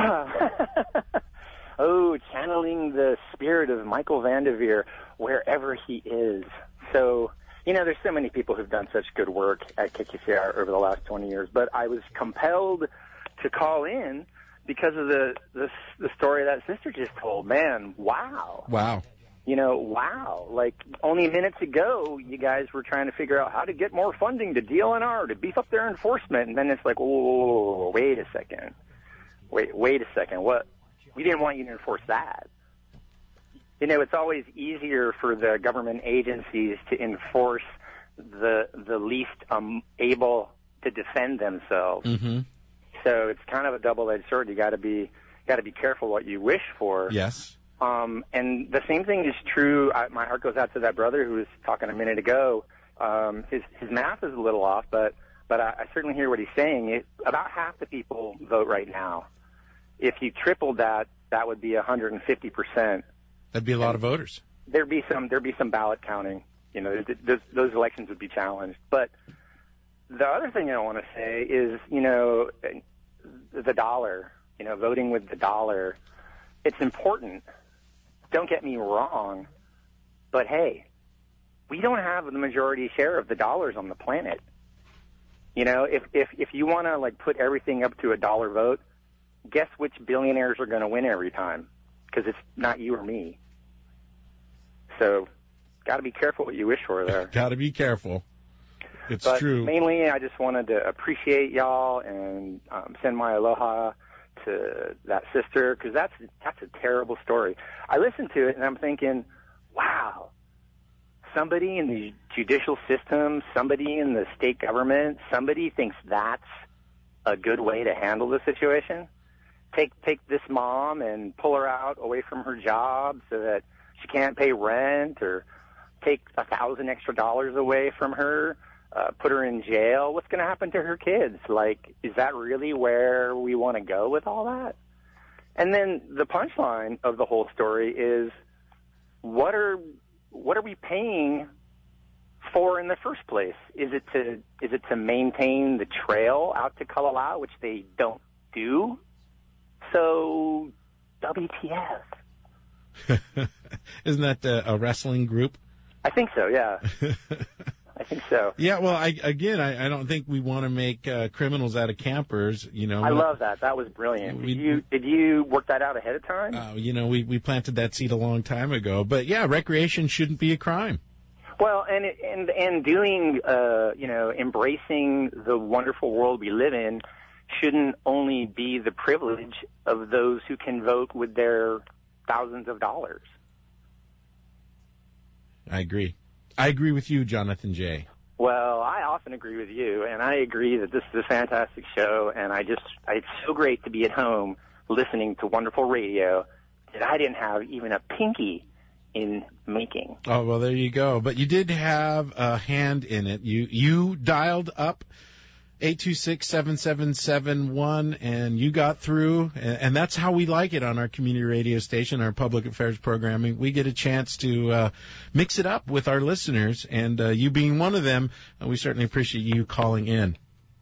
Oh, channeling the spirit of Michael Vanderveer wherever he is. So, you know, there's so many people who've done such good work at K K C R over the last twenty years, but I was compelled to call in because of the the, the story that sister just told. Man, wow. Wow. you know, wow, like only minutes ago, you guys were trying to figure out how to get more funding to D L N R, to beef up their enforcement. And then it's like, whoa, whoa, whoa, whoa, wait a second. Wait, wait a second. What? We didn't want you to enforce that. You know, it's always easier for the government agencies to enforce the the least um, able to defend themselves. Mm-hmm. So it's kind of a double-edged sword. You got to be got to be careful what you wish for. Yes. Um, and the same thing is true. I, my heart goes out to that brother who was talking a minute ago. Um, his his math is a little off, but but I, I certainly hear what he's saying. It, about half the people vote right now. If you tripled that, that would be one hundred fifty percent. That'd be a lot and of voters. There'd be some there'd be some ballot counting. You know, th- th- those elections would be challenged. But the other thing I want to say is, you know, the dollar. You know, voting with the dollar. It's important. Don't get me wrong, but hey, we don't have the majority share of the dollars on the planet. You know, if if if you want to like put everything up to a dollar vote, guess which billionaires are going to win every time? Because it's not you or me. So, got to be careful what you wish for there. Got to be careful. It's but true. Mainly, I just wanted to appreciate y'all and um, send my aloha to that sister, because that's that's a terrible story. I listened to it and I'm thinking, wow, somebody in the judicial system, somebody in the state government, somebody thinks that's a good way to handle the situation. Take take this mom and pull her out away from her job so that she can't pay rent, or take a thousand extra dollars away from her. Uh, put her in jail. What's going to happen to her kids? Like, is that really where we want to go with all that? And then the punchline of the whole story is, what are what are we paying for in the first place? Is it to is it to maintain the trail out to Kalalau, which they don't do? So, W T F? Isn't that uh, a wrestling group? I think so. Yeah. I think so. Yeah, well, I, again, I, I don't think we want to make uh, criminals out of campers. You know, I love that. That was brilliant. Did we, you did you work that out ahead of time? Uh, you know, we we planted that seed a long time ago. But yeah, recreation shouldn't be a crime. Well, and it, and and doing, uh, you know, embracing the wonderful world we live in shouldn't only be the privilege of those who can vote with their thousands of dollars. I agree. I agree with you, Jonathan J. Well, I often agree with you, and I agree that this is a fantastic show, and I just, it's so great to be at home listening to wonderful radio that I didn't have even a pinky in making. Oh, well, there you go. But you did have a hand in it. You you dialed up eight two six, seven seven seven one, and you got through, and, and that's how we like it on our community radio station, our public affairs programming. We get a chance to uh, mix it up with our listeners, and uh, you being one of them, uh, we certainly appreciate you calling in.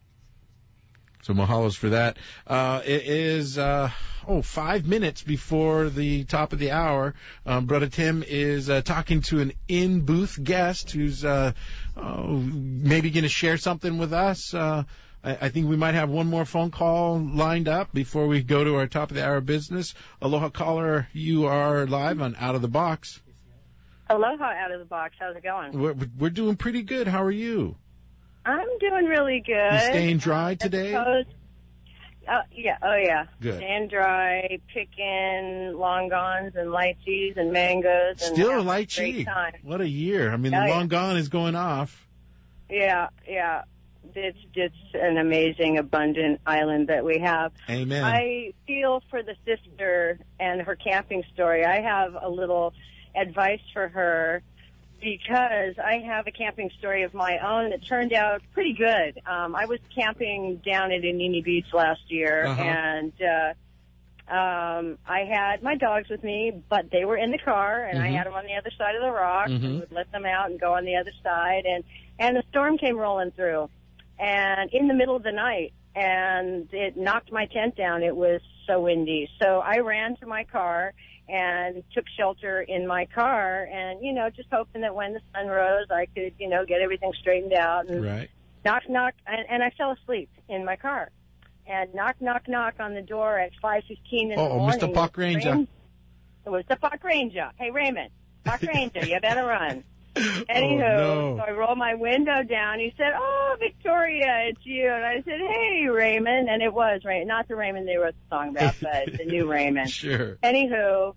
So mahalos for that. Uh, it is, uh, oh, five minutes before the top of the hour. Um, Brother Tim is uh, talking to an in-booth guest who's uh, oh, maybe going to share something with us. Uh, I, I think we might have one more phone call lined up before we go to our top of the hour business. Aloha caller, you are live on Out of the Box. Aloha, Out of the Box. How's it going? We're, we're doing pretty good. How are you? I'm doing really good. You staying dry today? Suppose, uh, yeah, oh yeah. Good. Staying dry, picking longons and lychees and mangoes. And Still a having lychee. great time. What a year. I mean, Oh, the yeah. long gone is going off. Yeah, yeah. It's just an amazing, abundant island that we have. Amen. I feel for the sister and her camping story. I have a little advice for her, because I have a camping story of my own that turned out pretty good. Um, I was camping down at Inini Beach last year, Uh-huh. and uh, um, I had my dogs with me, but they were in the car, and Mhm. I had them on the other side of the rock. Mhm. And would let them out and go on the other side, and and the storm came rolling through, and in the middle of the night, and it knocked my tent down. It was so windy, so I ran to my car and took shelter in my car, and, you know, just hoping that when the sun rose, I could, you know, get everything straightened out. And Right. knock, knock, and, and I fell asleep in my car. And knock, knock, knock on the door at five fifteen in Oh, the morning. Mister Park Ranger. Rain- It was the Park Ranger. Hey, Raymond, Park ranger, you better run. Anywho, oh, no. so I roll my window down. He said, oh, Victoria, it's you. And I said, hey, Raymond. And it was Raymond, not the Raymond they wrote the song about, but the new Raymond. Sure. Anywho,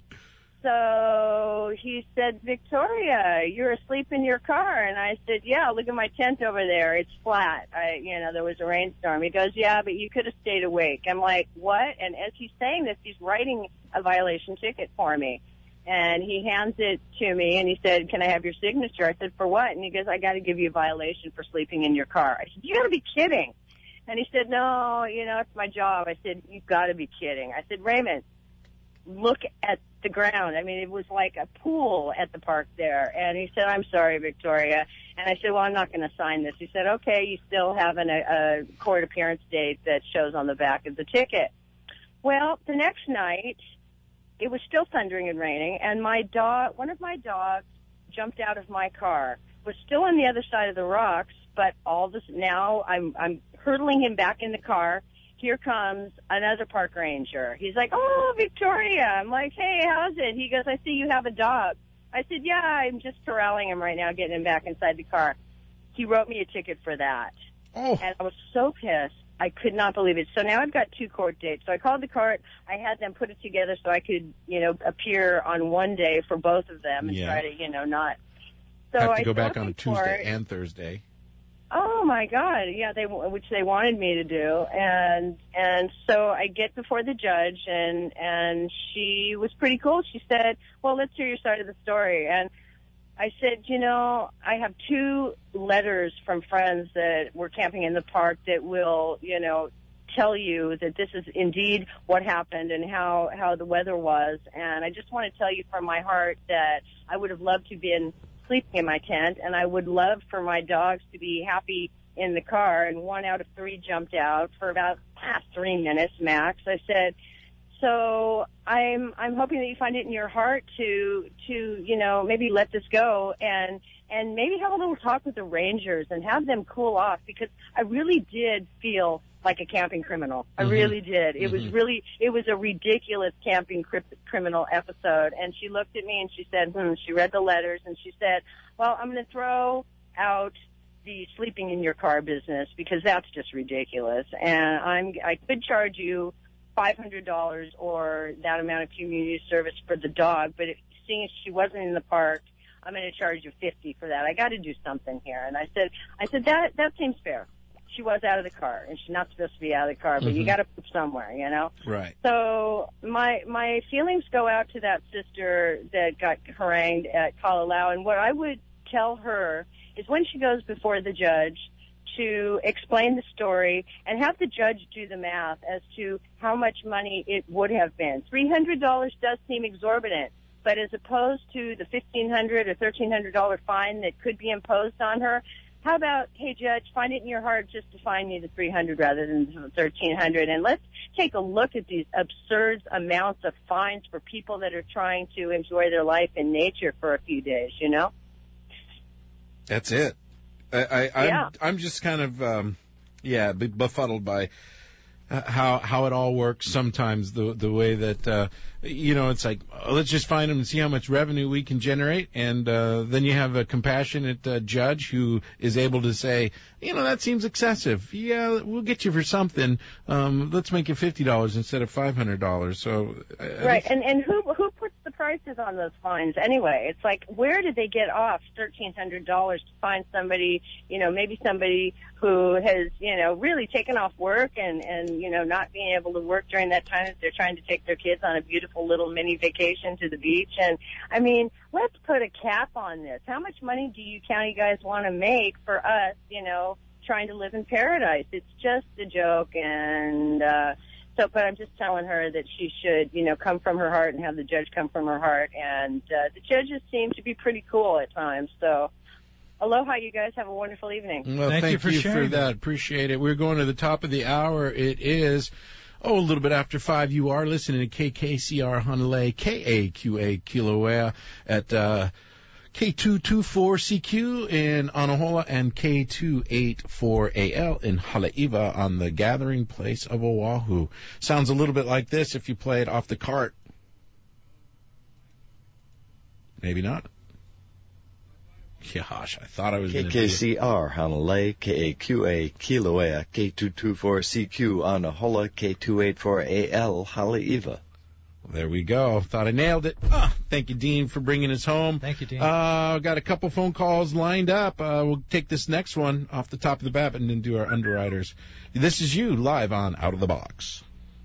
so he said, Victoria, you're asleep in your car. And I said, yeah, look at my tent over there. It's flat. I, you know, there was a rainstorm. He goes, yeah, but you could have stayed awake. I'm like, what? And as he's saying this, he's writing a violation ticket for me. And he hands it to me, and he said, can I have your signature? I said, for what? And he goes, I got to give you a violation for sleeping in your car. I said, you got to be kidding. And he said, no, you know, it's my job. I said, you've got to be kidding. I said, Raymond, look at the ground. I mean, it was like a pool at the park there. And he said, I'm sorry, Victoria. And I said, well, I'm not going to sign this. He said, okay, you still have an, a, a court appearance date that shows on the back of the ticket. Well, the next night, it was still thundering and raining, and my dog, one of my dogs, jumped out of my car. Was still on the other side of the rocks, but all this now I'm I'm hurtling him back in the car. Here comes another park ranger. He's like, "Oh, Victoria." I'm like, "Hey, how's it?" He goes, "I see you have a dog." I said, "Yeah, I'm just corralling him right now, getting him back inside the car." He wrote me a ticket for that, oh. and I was so pissed. I could not believe it. So now I've got two court dates. So I called the court. I had them put it together so I could, you know, appear on one day for both of them and yeah. try to, you know, not. So have to I go back on a Tuesday court. and Thursday. Oh my God, yeah, they which they wanted me to do, and and so I get before the judge, and and she was pretty cool. She said, "Well, let's hear your side of the story," and I said, you know, I have two letters from friends that were camping in the park that will, you know, tell you that this is indeed what happened and how, how the weather was. And I just want to tell you from my heart that I would have loved to have been sleeping in my tent, and I would love for my dogs to be happy in the car. And one out of three jumped out for about ah, three minutes max. I said, so I'm I'm hoping that you find it in your heart to to you know maybe let this go and and maybe have a little talk with the rangers and have them cool off, because I really did feel like a camping criminal. I mm-hmm. really did. It mm-hmm. was really it was a ridiculous camping cri- criminal episode. And she looked at me and she said, hmm. She read the letters and she said, well, I'm going to throw out the sleeping in your car business because that's just ridiculous. And I'm I could charge you five hundred dollars or that amount of community service for the dog, but if, seeing as she wasn't in the park, I'm going to charge you fifty dollars for that. I got to do something here. And I said, I said that that seems fair. She was out of the car, and she's not supposed to be out of the car, but mm-hmm. you got to poop somewhere, you know. Right. So my my feelings go out to that sister that got harangued at Kalalau, and what I would tell her is when she goes before the judge, to explain the story and have the judge do the math as to how much money it would have been. three hundred dollars does seem exorbitant, but as opposed to the fifteen hundred dollars or thirteen hundred dollars fine that could be imposed on her, how about, hey, Judge, find it in your heart just to fine me the three hundred dollars rather than the thirteen hundred dollars, and let's take a look at these absurd amounts of fines for people that are trying to enjoy their life in nature for a few days, you know? That's it. I, I, I'm, yeah. I'm just kind of, um, yeah, befuddled by how how it all works sometimes, the the way that, uh, you know, it's like, oh, let's just find them and see how much revenue we can generate. And uh, then you have a compassionate uh, judge who is able to say, you know, that seems excessive. Yeah, we'll get you for something. Um, let's make it fifty dollars instead of five hundred dollars. So, right. And, and who who puts the prices on those fines anyway? It's like, where did they get off thirteen hundred dollars to find somebody, you know, maybe somebody who has, you know, really taken off work and, and, you know, not being able to work during that time that they're trying to take their kids on a beautiful little mini vacation to the beach. And, I mean, let's put a cap on this. How much money do you county guys want to make for us, you know, trying to live in paradise? It's just a joke. And, uh, so, but I'm just telling her that she should, you know, come from her heart and have the judge come from her heart. And, uh, the judges seem to be pretty cool at times. So, aloha, you guys. Have a wonderful evening. Well, thank, thank you, for, you sharing. for that. Appreciate it. We're going to the top of the hour. It is, oh, a little bit after five. You are listening to K K C R Honolulu, K A Q A Kilauea at uh, K two twenty-four C Q in Anahola and K two eighty-four A L in Haleiwa on the gathering place of Oahu. Sounds a little bit like this if you play it off the cart. Maybe not. Gosh, I thought I was K going to K C R Hanalei, K A Q A Kilauea, K two two four C Q Anahola, K two eight four A L Haleiwa. There we go. Thought I nailed it. Oh, thank you, Dean, for bringing us home. Thank you, Dean. Uh, got a couple phone calls lined up. Uh, we'll take this next one off the top of the bat and then do our underwriters. This is you live on Out of the Box.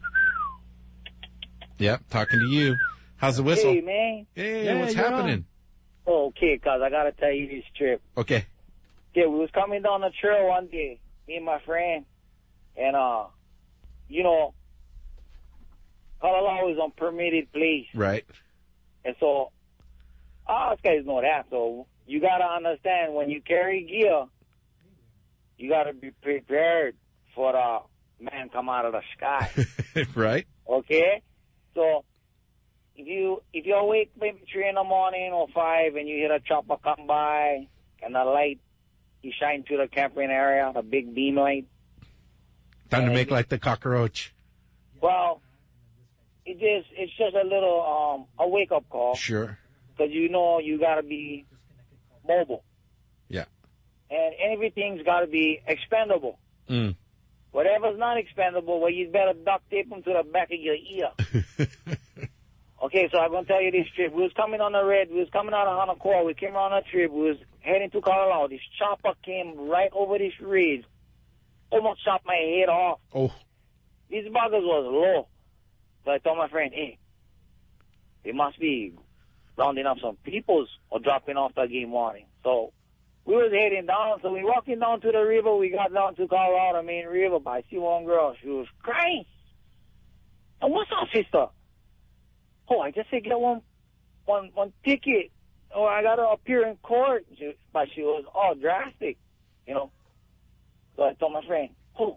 Yep, talking to you. How's the whistle? Hey, man. Hey, yeah, what's happening? On. Okay, cuz I got to tell you this trip. Okay. Yeah, we was coming down the trail one day, me and my friend, and, uh, you know, Colorado is on permitted place. Right. And so, us guys know that. So, you got to understand, when you carry gear, you got to be prepared for the man come out of the sky. Right. Okay? So, if you if you awake maybe three in the morning or five and you hear a chopper come by and the light, you shine through the camping area, the big beam light. Time to make like the cockroach. Well, it just it's just a little um a wake up call. Sure. Because you know you gotta be mobile. Yeah. And everything's gotta be expendable. Mm. Whatever's not expendable, well, you better duct tape them to the back of your ear. Okay, so I'm going to tell you this trip. We was coming on the red. We was coming out of Hanakor. We came on a trip. We was heading to Colorado. This chopper came right over this ridge. Almost chopped my head off. Oh. These buggers was low. So I told my friend, hey, they must be rounding up some peoples or dropping off the game warning. So we was heading down. So we walking down to the river. We got down to Colorado main river. But I see one girl. She was crying. And what's up, sister? Oh, I just said get one, one, one ticket. Oh, I got to appear in court. She, but she was all drastic, you know. So I told my friend, oh,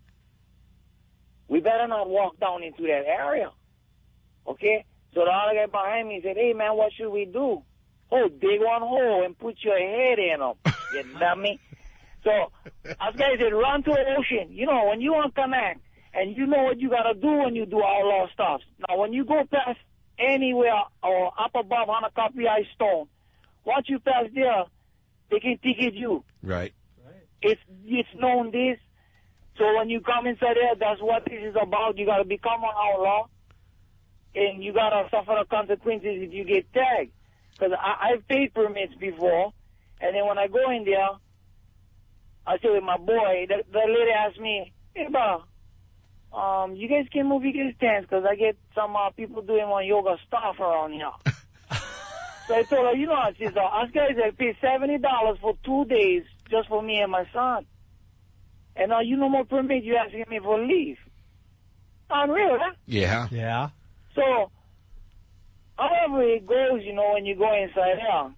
we better not walk down into that area, okay? So the other guy behind me said, hey, man, what should we do? Oh, dig one hole and put your head in them, you dummy. So us guys said, run to the ocean. You know, when you on connect, and you know what you got to do when you do outlaw stuff. Now, when you go past anywhere or up above on a copy ice stone, once you pass there, they can ticket you. Right. It's it's known this. So when you come inside there, that's what this is about. You got to become an outlaw, and you got to suffer the consequences if you get tagged. Because I've paid permits before, and then when I go in there, I say with my boy, the, the lady asked me, hey, bro, Um, you guys can move your guys' tents because I get some uh, people doing one yoga stuff around here. So I told her, you know what, sister, us guys have paid seventy dollars for two days just for me and my son. And now you no more permit, you asking me for leave. Unreal, huh? Yeah. Yeah. So, however it goes, you know, when you go inside here,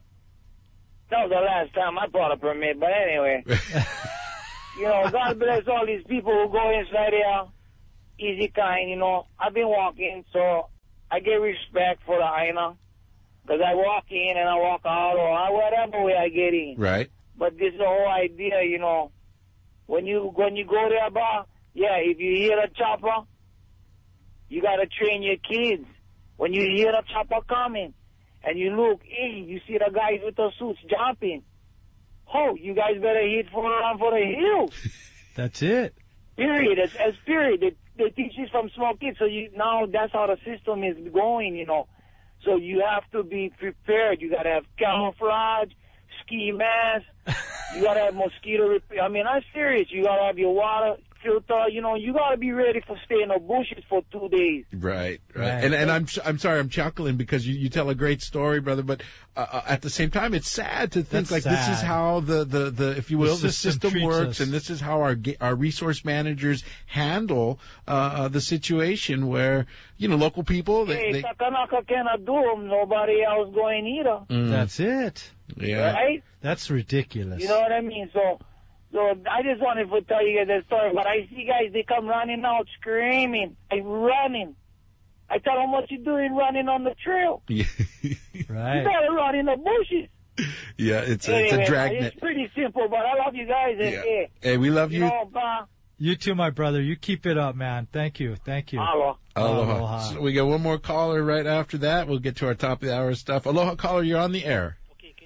that was the last time I bought a permit, but anyway. You know, God bless all these people who go inside here, easy kind, you know. I've been walking, so I get respect for the Aina. Because I walk in and I walk out, or whatever way I get in. Right. But this is the whole idea, you know. When you when you go there, bah, yeah, if you hear the chopper, you got to train your kids. When you hear the chopper coming, and you look, hey, you see the guys with the suits jumping. Oh, you guys better hit for around for the hills. That's it. Period. That's, that's period. They, they teach this from small kids. So you now that's how the system is going, you know. So you have to be prepared. You got to have camouflage, ski mask. You got to have mosquito repellent. I mean, I'm serious. You got to have your water filter. You know, you got to be ready for staying in the bushes for two days. Right, right. Right. And and I'm I'm sorry, I'm chuckling because you, you tell a great story, brother. But uh, at the same time, it's sad to think That's like sad. this is how the, the, the if you will The the system system treats works, us. and this is how our ga- our resource managers handle uh, uh, the situation where you know local people they, Hey, they Takanaka cannot do them. Nobody else going either. Mm. That's it. yeah. Right? That's ridiculous. You know what I mean? So, so I just wanted to tell you guys that story. But I see guys, they come running out, screaming, like running. I tell them, what you doing running on the trail? Yeah. You Right. better run in the bushes. Yeah, it's a, Anyway, it's a dragnet. it's pretty simple, but I love you guys. And, Yeah. yeah. Hey, we love You you. know, uh, You too, my brother. You keep it up, man. Thank you. Thank you. Aloha. Aloha. Aloha. So we got one more caller right after that. We'll get to our top of the hour stuff. Aloha caller, you're on the air. Okay, can you hear me?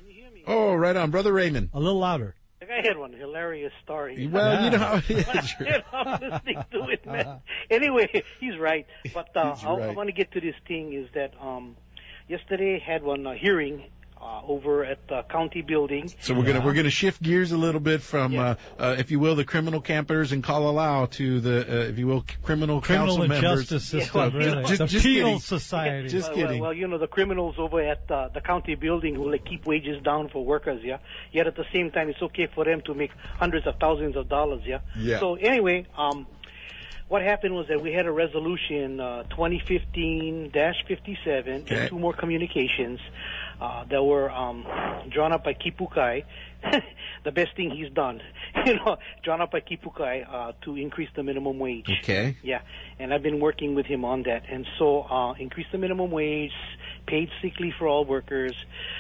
Oh, right on. Brother Raymond. A little louder. I had one hilarious story. Well, yeah. you know how it is. I'm listening to it, man. Anyway, he's right. But uh, I, right. I want to get to this thing is that um, yesterday I had one uh, hearing uh, over at the county building. So we're gonna we're gonna shift gears a little bit from, yeah. uh, uh, if you will, the criminal campers in Kalalau to the, uh, if you will, criminal, criminal council and members. Justice system, yeah, well, really. You know, just, the just penal kidding. society. Just well, kidding. Well, well, you know, the criminals over at uh, the county building who like keep wages down for workers, yeah. Yet at the same time, it's okay for them to make hundreds of thousands of dollars, yeah. Yeah. So anyway, um. what happened was that we had a resolution, uh, twenty fifteen dash fifty-seven, okay. and two more communications uh, that were um, drawn up by Kipukai. The best thing he's done, you know, drawn up by Kipukai uh, to increase the minimum wage. Okay. Yeah, and I've been working with him on that. And so uh, increase the minimum wage, paid sick leave for all workers,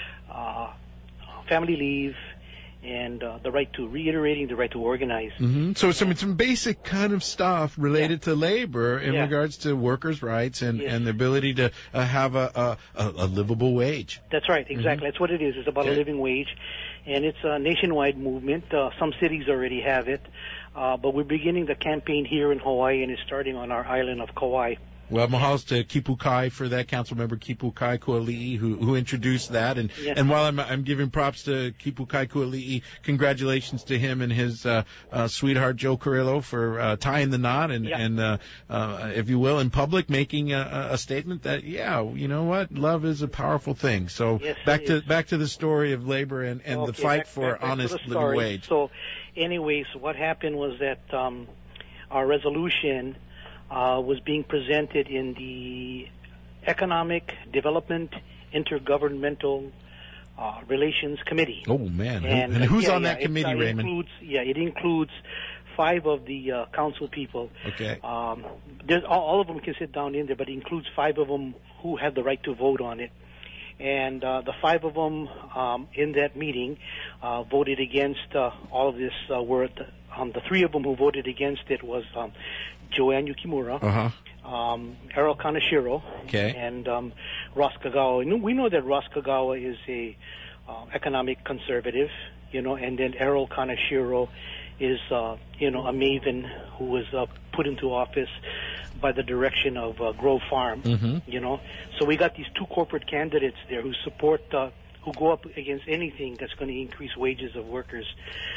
uh, family leave, and uh, the right to, reiterating the right to organize. Mm-hmm. So some some basic kind of stuff related yeah. to labor in yeah. regards to workers' rights and, yes. and the ability to uh, have a, a, a livable wage. That's right, exactly. Mm-hmm. That's what it is. It's about okay. a living wage. And it's a nationwide movement. Uh, some cities already have it. Uh, but we're beginning the campaign here in Hawaii, and it's starting on our island of Kauai. Well, mahalo to Kipukai for that, Councilmember Kipukai Kuali'i, who who introduced that. And yes. and while I'm I'm giving props to Kipukai Kuali'i, congratulations to him and his uh, uh, sweetheart Joe Carrillo for uh, tying the knot and yeah. and uh, uh, if you will, in public, making a, a statement that yeah, you know what, love is a powerful thing. So yes, back to is. back to the story of labor and and okay, the fight back, for back, back honest living living wage. So, anyways, what happened was that um, our resolution. Uh, was being presented in the Economic Development Intergovernmental uh, Relations Committee. Oh man! And, and who's yeah, on yeah, that committee, it, uh, Raymond? Includes, yeah, it includes five of the uh, council people. Okay. Um, there's all, all of them can sit down in there, but it includes five of them who have the right to vote on it. And uh, the five of them um, in that meeting uh, voted against uh, all of this. Uh, were the, um, the three of them who voted against it was um, Joanne Yukimura, uh-huh. um, Errol Kaneshiro, okay. and um, Ross Kagawa. We know that Ross Kagawa is a uh, economic conservative, you know, and then Errol Kaneshiro is, uh, you know, a maven who was uh, put into office by the direction of uh, Grove Farm, mm-hmm. you know. So we got these two corporate candidates there who support, uh, who go up against anything that's going to increase wages of workers.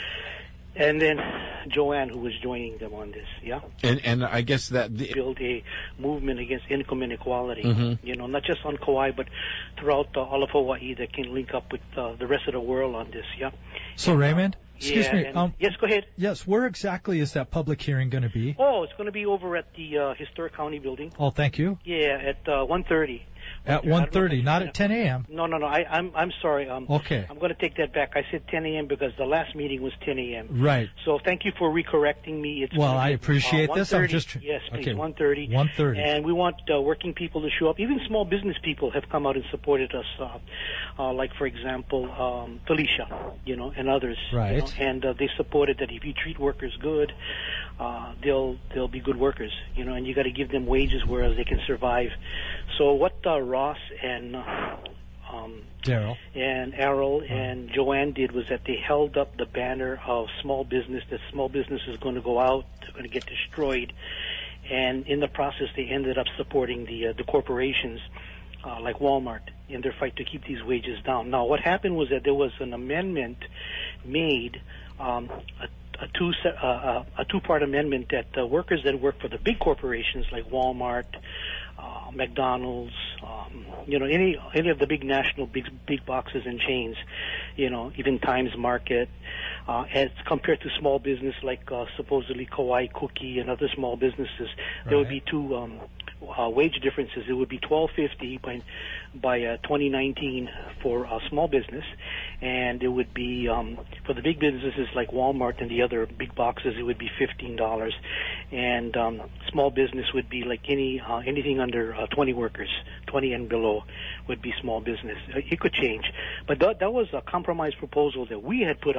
And then Joanne, who was joining them on this, yeah? And and I guess that... The... build a movement against income inequality, mm-hmm. you know, not just on Kauai, but throughout uh, all of Hawaii that can link up with uh, the rest of the world on this, yeah? So, and, Raymond, uh, excuse yeah, me. And, um, yes, go ahead. Yes, where exactly is that public hearing going to be? Oh, it's going to be over at the uh, Historic County Building. Oh, thank you. Yeah, at uh, one thirty. At one thirty, not at ten a.m. No, no, no. I, I'm I'm sorry. Um, okay. I'm going to take that back. I said ten a.m. because the last meeting was ten a.m. Right. So thank you for recorrecting me. It's well, I appreciate uh, this. I'm just yes, please, okay. one thirty. one thirty. And we want uh, working people to show up. Even small business people have come out and supported us. Uh, uh, like for example, um, Felicia, you know, and others. Right. You know, and uh, they supported that if you treat workers good, uh, they'll they'll be good workers. You know, and you got to give them wages whereas they can survive. So what uh, Ross and um, Daryl and Errol and Joanne did was that they held up the banner of small business, that small business is going to go out, they're going to get destroyed, and in the process they ended up supporting the uh, the corporations uh, like Walmart in their fight to keep these wages down. Now what happened was that there was an amendment made, um, a a two uh, a two-part amendment that uh, workers that work for the big corporations like Walmart, uh, McDonald's, um, you know, any any of the big national big big boxes and chains, you know, even Times Market, uh, as compared to small business like uh, supposedly Kauai Cookie and other small businesses, right. There would be two um, uh, wage differences. It would be twelve fifty by by uh, twenty nineteen for uh, small business, and it would be um, for the big businesses like Walmart and the other big boxes. It would be fifteen dollars, and um, small business would be like any uh, anything under uh, twenty workers, twenty and below, would be small business. It could change, but th- that was a compromise proposal that we had put up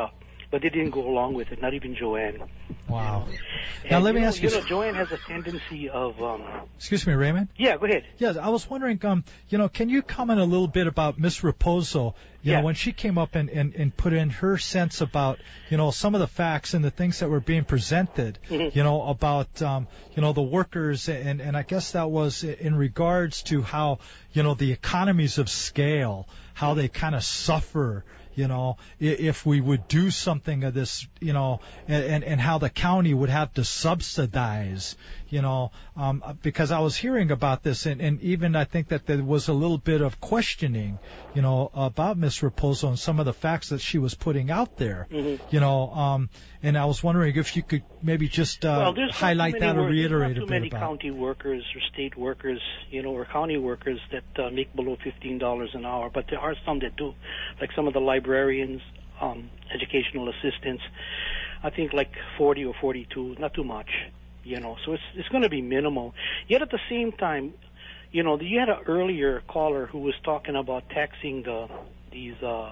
but they didn't go along with it, not even Joanne. Wow. And Now let me you know, ask you. You know, Joanne has a tendency of. Um, Excuse me, Raymond. Yeah, go ahead. Yeah, I was wondering, um, you know, can you comment a little bit about Miss Raposo? You yeah. know, when she came up and, and, and put in her sense about, you know, some of the facts and the things that were being presented, mm-hmm. you know, about, um, you know, the workers, and, and I guess that was in regards to how, you know, the economies of scale, how they kind of suffer, you know, if we would do something of this, you know, and, and how the county would have to subsidize, you know, um, because I was hearing about this, and, and even I think that there was a little bit of questioning, you know, about Miss Raposo and some of the facts that she was putting out there, mm-hmm. you know, um, and I was wondering if you could maybe just uh, well, highlight that or work, reiterate there's not too a bit many about. county workers or state workers, you know, or county workers that uh, make below fifteen dollars an hour, but there are some that do, like some of the librarians, um, educational assistants. I think like forty or forty-two, not too much, you know. So it's it's going to be minimal. Yet at the same time, you know, you had an earlier caller who was talking about taxing the these uh,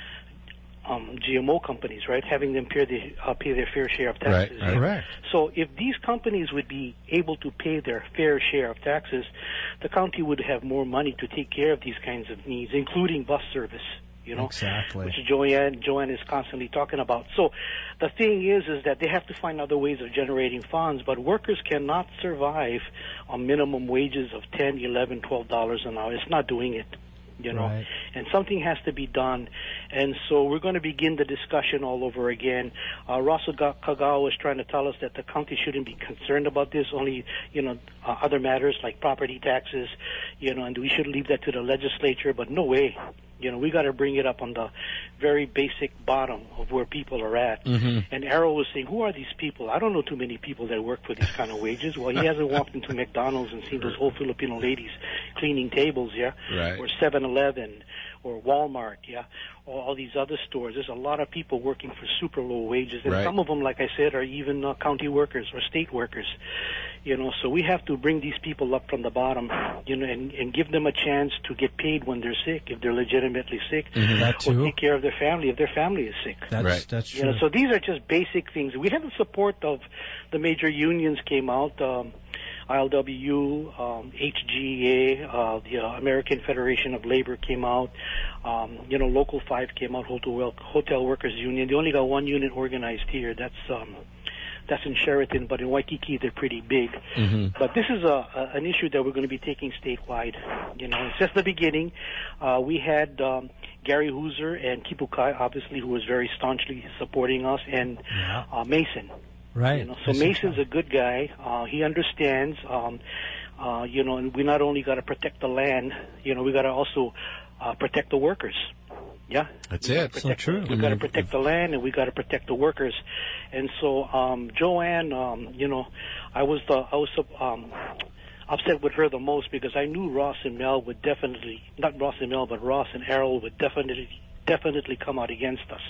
um, G M O companies, right? Having them pay, the, uh, pay their fair share of taxes. Right, correct. So if these companies would be able to pay their fair share of taxes, the county would have more money to take care of these kinds of needs, including bus service. You know, exactly. which Joanne Joanne is constantly talking about. So the thing is, is that they have to find other ways of generating funds, but workers cannot survive on minimum wages of ten, eleven, twelve dollars an hour. It's not doing it, you know. Right. And something has to be done. And so we're going to begin the discussion all over again. Uh, Russell Kagawa is trying to tell us that the county shouldn't be concerned about this, only, you know, uh, other matters like property taxes, you know, and we should leave that to the legislature, but no way. You know, we got to bring it up on the very basic bottom of where people are at. Mm-hmm. And Errol was saying, who are these people? I don't know too many people that work for these kind of wages. Well, he hasn't walked into McDonald's and seen those old Filipino ladies cleaning tables, yeah? Right. Or seven eleven or Walmart, yeah? Or all these other stores. There's a lot of people working for super low wages. And right. some of them, like I said, are even uh, county workers or state workers. You know, so we have to bring these people up from the bottom, you know, and, and give them a chance to get paid when they're sick, if they're legitimately sick, mm-hmm. that or too. take care of their family if their family is sick. That's, right. that's true. You know, so these are just basic things. We had the support of the major unions came out, um, I L W, um, H G A, uh, the uh, American Federation of Labor came out, um, you know, Local five came out, Hotel, Hotel Workers Union. They only got one unit organized here. That's um, that's in Sheraton, but in Waikiki they're pretty big. Mm-hmm. But this is a, a an issue that we're going to be taking statewide. You know, it's just the beginning. Uh, we had um, Gary Hooser and Kipukai, obviously, who was very staunchly supporting us, and yeah. uh, Mason. Right. You know, so Mason's a good guy. Uh, he understands. Um, uh, you know, and we not only got to protect the land. You know, we got to also uh, protect the workers. Yeah, that's we it. So true. We got to protect the land, and we got to protect the workers. And so, um, Joanne, um, you know, I was the I was um, upset with her the most because I knew Ross and Mel would definitely, not Ross and Mel, but Ross and Errol would definitely definitely come out against us.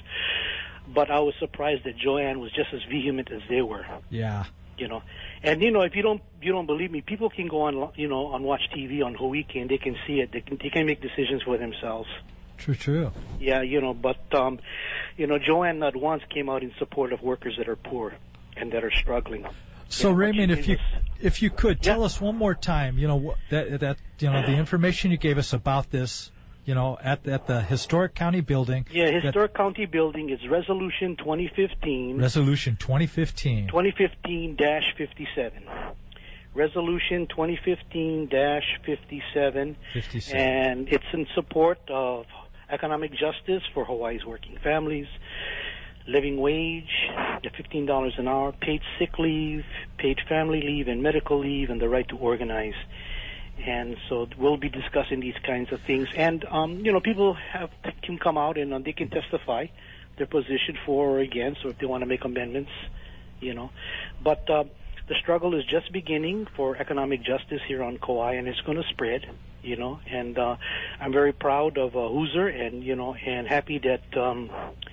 But I was surprised that Joanne was just as vehement as they were. Yeah. You know, and you know, if you don't you don't believe me, people can go on, you know, on Watch T V on Hawaii, and they can see it. They can they can make decisions for themselves. True, true. Yeah, you know, but um, you know, Joanne not once came out in support of workers that are poor and that are struggling. So you know, Raymond, if you was, if you could yeah. tell us one more time, you know, that that you know the information you gave us about this. You know, at at the Historic County Building. Yeah, Historic County Building is Resolution twenty fifteen. Resolution twenty fifteen. twenty fifteen dash fifty-seven. Resolution twenty fifteen dash fifty-seven. fifty-seven. And it's in support of economic justice for Hawaii's working families, living wage at fifteen dollars an hour, paid sick leave, paid family leave, and medical leave, and the right to organize. And so we'll be discussing these kinds of things. And, um, you know, people have can come out and uh, they can testify their position for or against, or if they want to make amendments, you know. But uh, the struggle is just beginning for economic justice here on Kauai, and it's going to spread, you know. And uh, I'm very proud of uh, Hooser and, you know, and happy that um,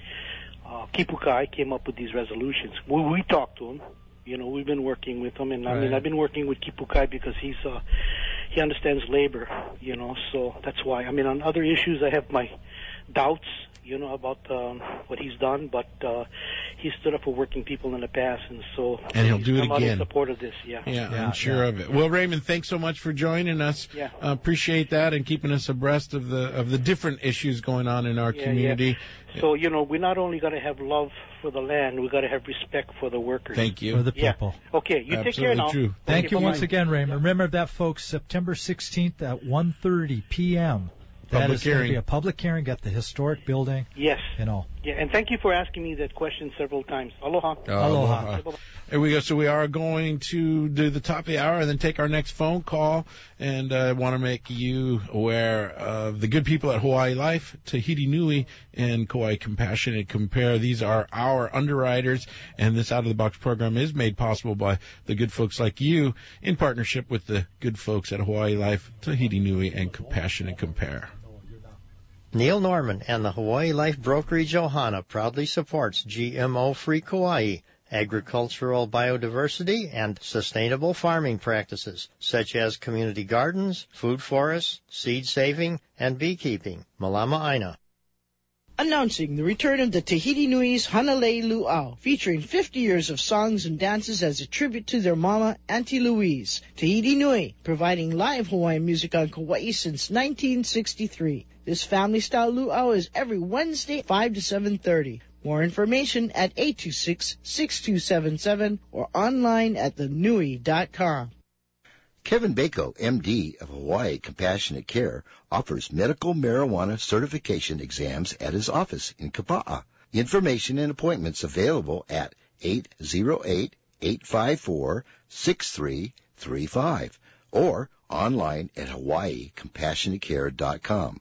uh, Kipukai came up with these resolutions. We, we talked to him. You know, we've been working with him, and I right. mean, I've been working with Kipukai because he's uh, he understands labor, you know, so that's why. I mean, on other issues, I have my doubts, you know, about um, what he's done, but uh, he stood up for working people in the past, and so and he'll he's do it come out in again. support of this. Yeah, yeah, yeah I'm sure yeah. of it. Well, Raymond, thanks so much for joining us. Yeah, uh, appreciate that and keeping us abreast of the of the different issues going on in our yeah, community. Yeah. So you know, we not only got to have love for the land, we got to have respect for the workers. Thank you for the people. Yeah. Okay, you Absolutely take care now. True. Thank okay, you once bye. again, Raymond. Remember that, folks, September sixteenth at one thirty p.m. That Public is going to hearing. be a public hearing at the historic building. Yes. You know. Yeah, and thank you for asking me that question several times. Aloha. Uh, Aloha. aloha. Here we go. So we are going to do the top of the hour and then take our next phone call. And uh, I want to make you aware of the good people at Hawaii Life, Tahiti Nui, and Kauai Compassionate Compare. These are our underwriters, and this out-of-the-box program is made possible by the good folks like you in partnership with the good folks at Hawaii Life, Tahiti Nui, and Compassionate Compare. Neil Norman and the Hawaii Life Brokerage Ohana proudly supports G M O-free Kauai, agricultural biodiversity, and sustainable farming practices, such as community gardens, food forests, seed saving, and beekeeping. Malama Aina. Announcing the return of the Tahiti Nui's Hanalei Luau, featuring fifty years of songs and dances as a tribute to their mama, Auntie Louise. Tahiti Nui, providing live Hawaiian music on Kauai since nineteen sixty-three. This family-style luau is every Wednesday, five to seven thirty. More information at eight two six, six two seven seven or online at the nui dot com. Kevin Bako, M D of Hawaii Compassionate Care, offers medical marijuana certification exams at his office in Kapa'a. Information and appointments available at eight zero eight, eight five four, six three three five or online at hawaii compassionate care dot com.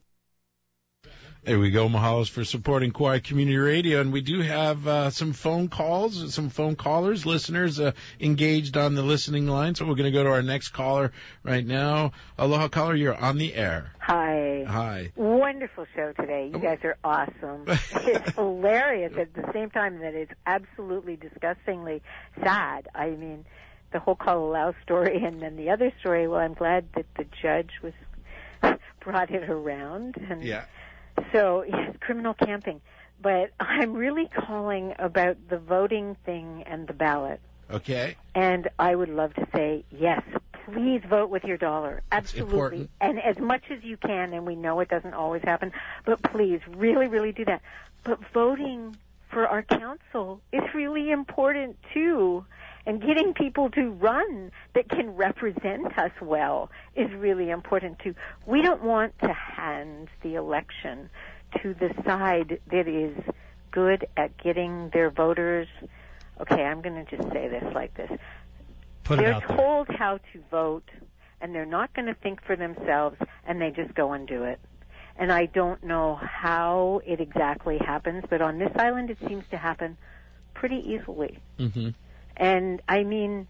There we go. Mahalos for supporting Kauai Community Radio. And we do have uh, some phone calls, some phone callers, listeners uh, engaged on the listening line. So we're going to go to our next caller right now. Aloha, caller, you're on the air. Hi. Hi. Wonderful show today. You guys are awesome. It's hilarious at the same time that it's absolutely disgustingly sad. I mean, the whole Kalalau story and then the other story, well, I'm glad that the judge was brought it around. And yeah. So, yes, criminal camping. But I'm really calling about the voting thing and the ballot. Okay. And I would love to say, yes, please vote with your dollar. Absolutely. And as much as you can, and we know it doesn't always happen, but please, really, really do that. But voting for our council is really important, too. And getting people to run that can represent us well is really important, too. We don't want to hand the election to the side that is good at getting their voters. Okay, I'm going to just say this like this. Put they're it out there. told how to vote, and they're not going to think for themselves, and they just go and do it. And I don't know how it exactly happens, but on this island it seems to happen pretty easily. Mm-hmm. And, I mean,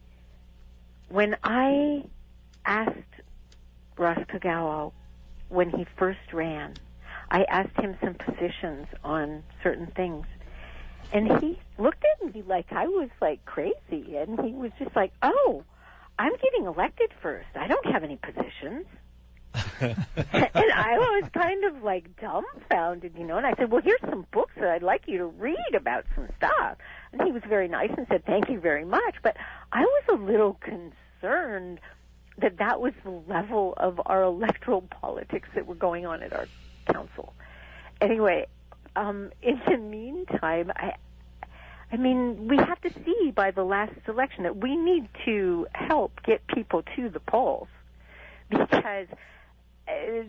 when I asked Ross Kagawa when he first ran, I asked him some positions on certain things. And he looked at me like I was, like, crazy. And he was just like, oh, I'm getting elected first. I don't have any positions. And I was kind of, like, dumbfounded, you know. And I said, well, here's some books that I'd like you to read about some stuff. And he was very nice and said, thank you very much. But I was a little concerned that that was the level of our electoral politics that were going on at our council. Anyway, um, in the meantime, I, I mean, we have to see by the last election that we need to help get people to the polls because uh,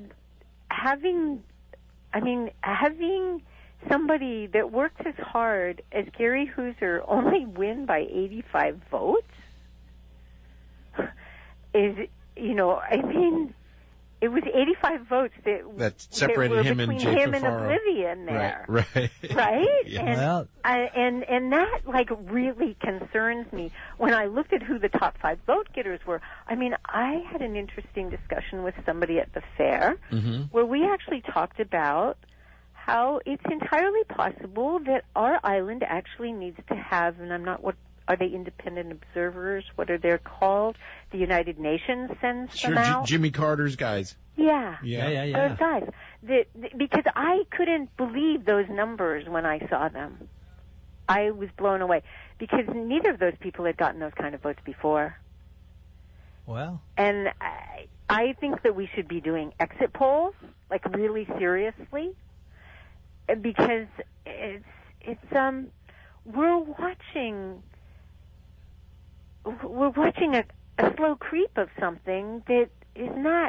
having, I mean, having somebody that works as hard as Gary Hooser only win by eighty-five votes is, you know, I mean, it was eighty-five votes that, that separated that were him between and Jake him and Fafaro. Oblivion there. Right, right. Right? Yeah. And, Well- I, and, and that, like, really concerns me. When I looked at who the top five vote getters were, I mean, I had an interesting discussion with somebody at the fair Mm-hmm. where we actually talked about how it's entirely possible that our island actually needs to have, and I'm not, what are they, independent observers? What are they called? The United Nations sends Sure, them J- out. Jimmy Carter's guys. Yeah. Yeah, yeah, yeah. Those guys. that, that because I couldn't believe those numbers when I saw them. I was blown away because neither of those people had gotten those kind of votes before. Well, and I, I think that we should be doing exit polls, like really seriously, because it's it's um we're watching we're watching a, a slow creep of something that is not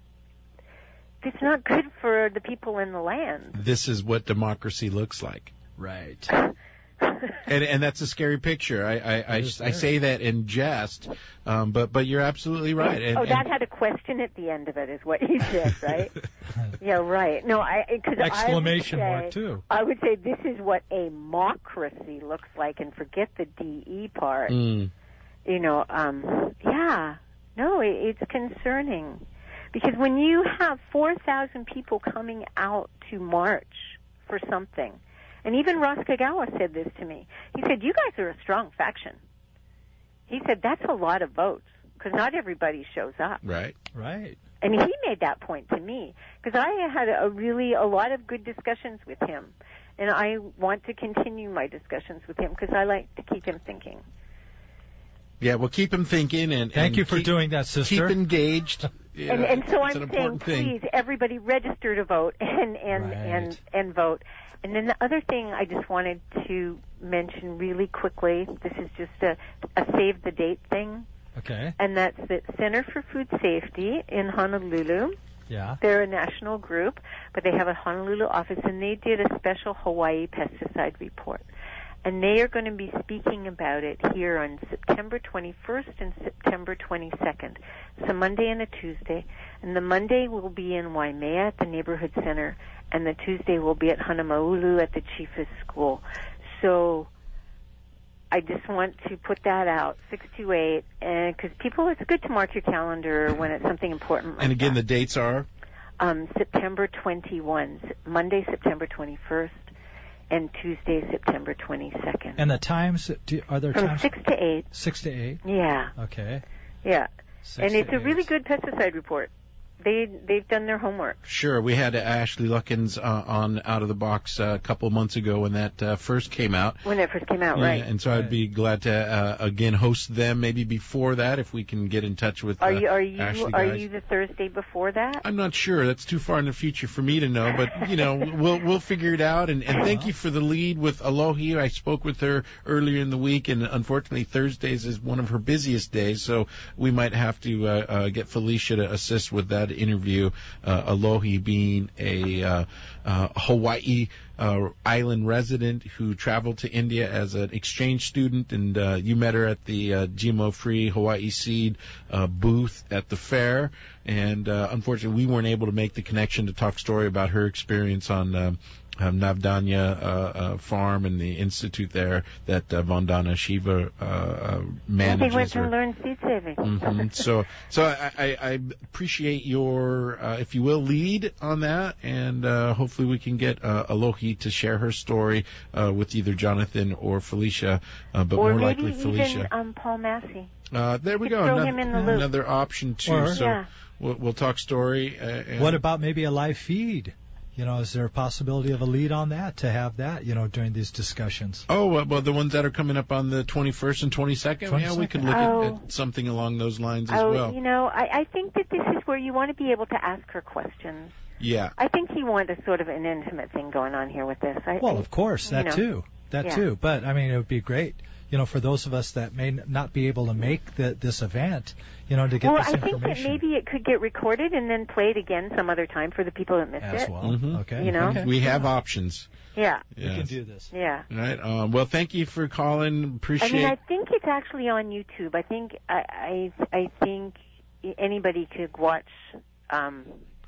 it's not good for the people in the land. This is what democracy looks like. Right. And, and that's a scary picture. I I, I, I say that in jest, um, but but you're absolutely right. And, oh, that and, had a question at the end of it, is what you said, right? Yeah, right. No, I because exclamation I would say, mark too. I would say this is what a democracy looks like, and forget the D E part. Mm. You know, um, yeah, no, it, it's concerning because when you have four thousand people coming out to march for something. And even Ross Kagawa said this to me. He said, you guys are a strong faction. He said, that's a lot of votes, because not everybody shows up. Right. Right. And he made that point to me, because I had a really, a lot of good discussions with him. And I want to continue my discussions with him, because I like to keep him thinking. Yeah, well, keep him thinking. and Thank and you for keep, doing that, sister. Keep engaged. Yeah, and, and so I'm an saying, thing. please, everybody register to vote and, and, Right. and, and vote. And then the other thing I just wanted to mention really quickly, this is just a, a save the date thing, Okay. and that's the Center for Food Safety in Honolulu. Yeah. They're a national group, but they have a Honolulu office, and they did a special Hawaii pesticide report. And they are going to be speaking about it here on September twenty-first and September twenty-second. It's a Monday and a Tuesday. And the Monday will be in Waimea at the Neighborhood Center, and the Tuesday will be at Hanamaulu at the Chief's School. So I just want to put that out, six to eight, and because people, it's good to mark your calendar when it's something important like And again, that. the dates are? Um, September twenty-first, Monday, September twenty-first, and Tuesday, September twenty-second. And the times, do, are there From times? six to eight. Six to eight? Yeah. Okay. Yeah. Six and to it's a eight. really good pesticide report. They, they've done their homework. Sure. We had Ashley Luckins uh, on Out of the Box uh, a couple of months ago when that uh, first came out. When that first came out, Yeah, right. and so I'd be glad to, uh, again, host them maybe before that if we can get in touch with uh, Are you, are you, Ashley are guys. you the Thursday before that? I'm not sure. That's too far in the future for me to know, but you know, we'll we'll figure it out. And, and thank you for the lead with Alohi. I spoke with her earlier in the week, and unfortunately Thursdays is one of her busiest days, so we might have to uh, uh, get Felicia to assist with that interview. Uh, Alohi being a uh, uh, Hawaii uh, island resident who traveled to India as an exchange student, and uh, you met her at the uh, G M O-free Hawaii Seed uh, booth at the fair. And uh, unfortunately, we weren't able to make the connection to talk story about her experience on um, um, Navdanya uh, uh, farm and the institute there that uh, Vandana Shiva uh, uh, manages. They went to or- learn seed saving. Mm-hmm. So, so I, I, I appreciate your, uh, if you will, lead on that, and uh, hopefully we can get uh, Alohi to share her story uh, with either Jonathan or Felicia, uh, but or more maybe likely Felicia. even um, Paul Massey. Uh, there we could go. throw Another, him in the loop. another option too. Or- so Yeah. we'll, we'll talk story. Uh, and What about maybe a live feed? You know, is there a possibility of a lead on that, to have that, you know, during these discussions? Oh, well, well, the ones that are coming up on the twenty-first and twenty-second, yeah, we could look Oh. at, at something along those lines as Oh, well. you know, I, I think that this is where you want to be able to ask her questions. Yeah. I think you want a sort of an intimate thing going on here with this. I, Well, I- of course, you that know. too. That Yeah. too. But, I mean, it would be great, you know, for those of us that may n- not be able to make the, this event, you know, to get well, this I think that information maybe it could get recorded and then played again some other time for the people that missed as it. well. Mhm. Okay. You know? Okay. We have options. Yeah. We can Yes. do this. Yeah. All right. Um, well, thank you for calling. I Appreciate. mean, I think it's actually on YouTube. I think I I, I think anybody could watch. Um,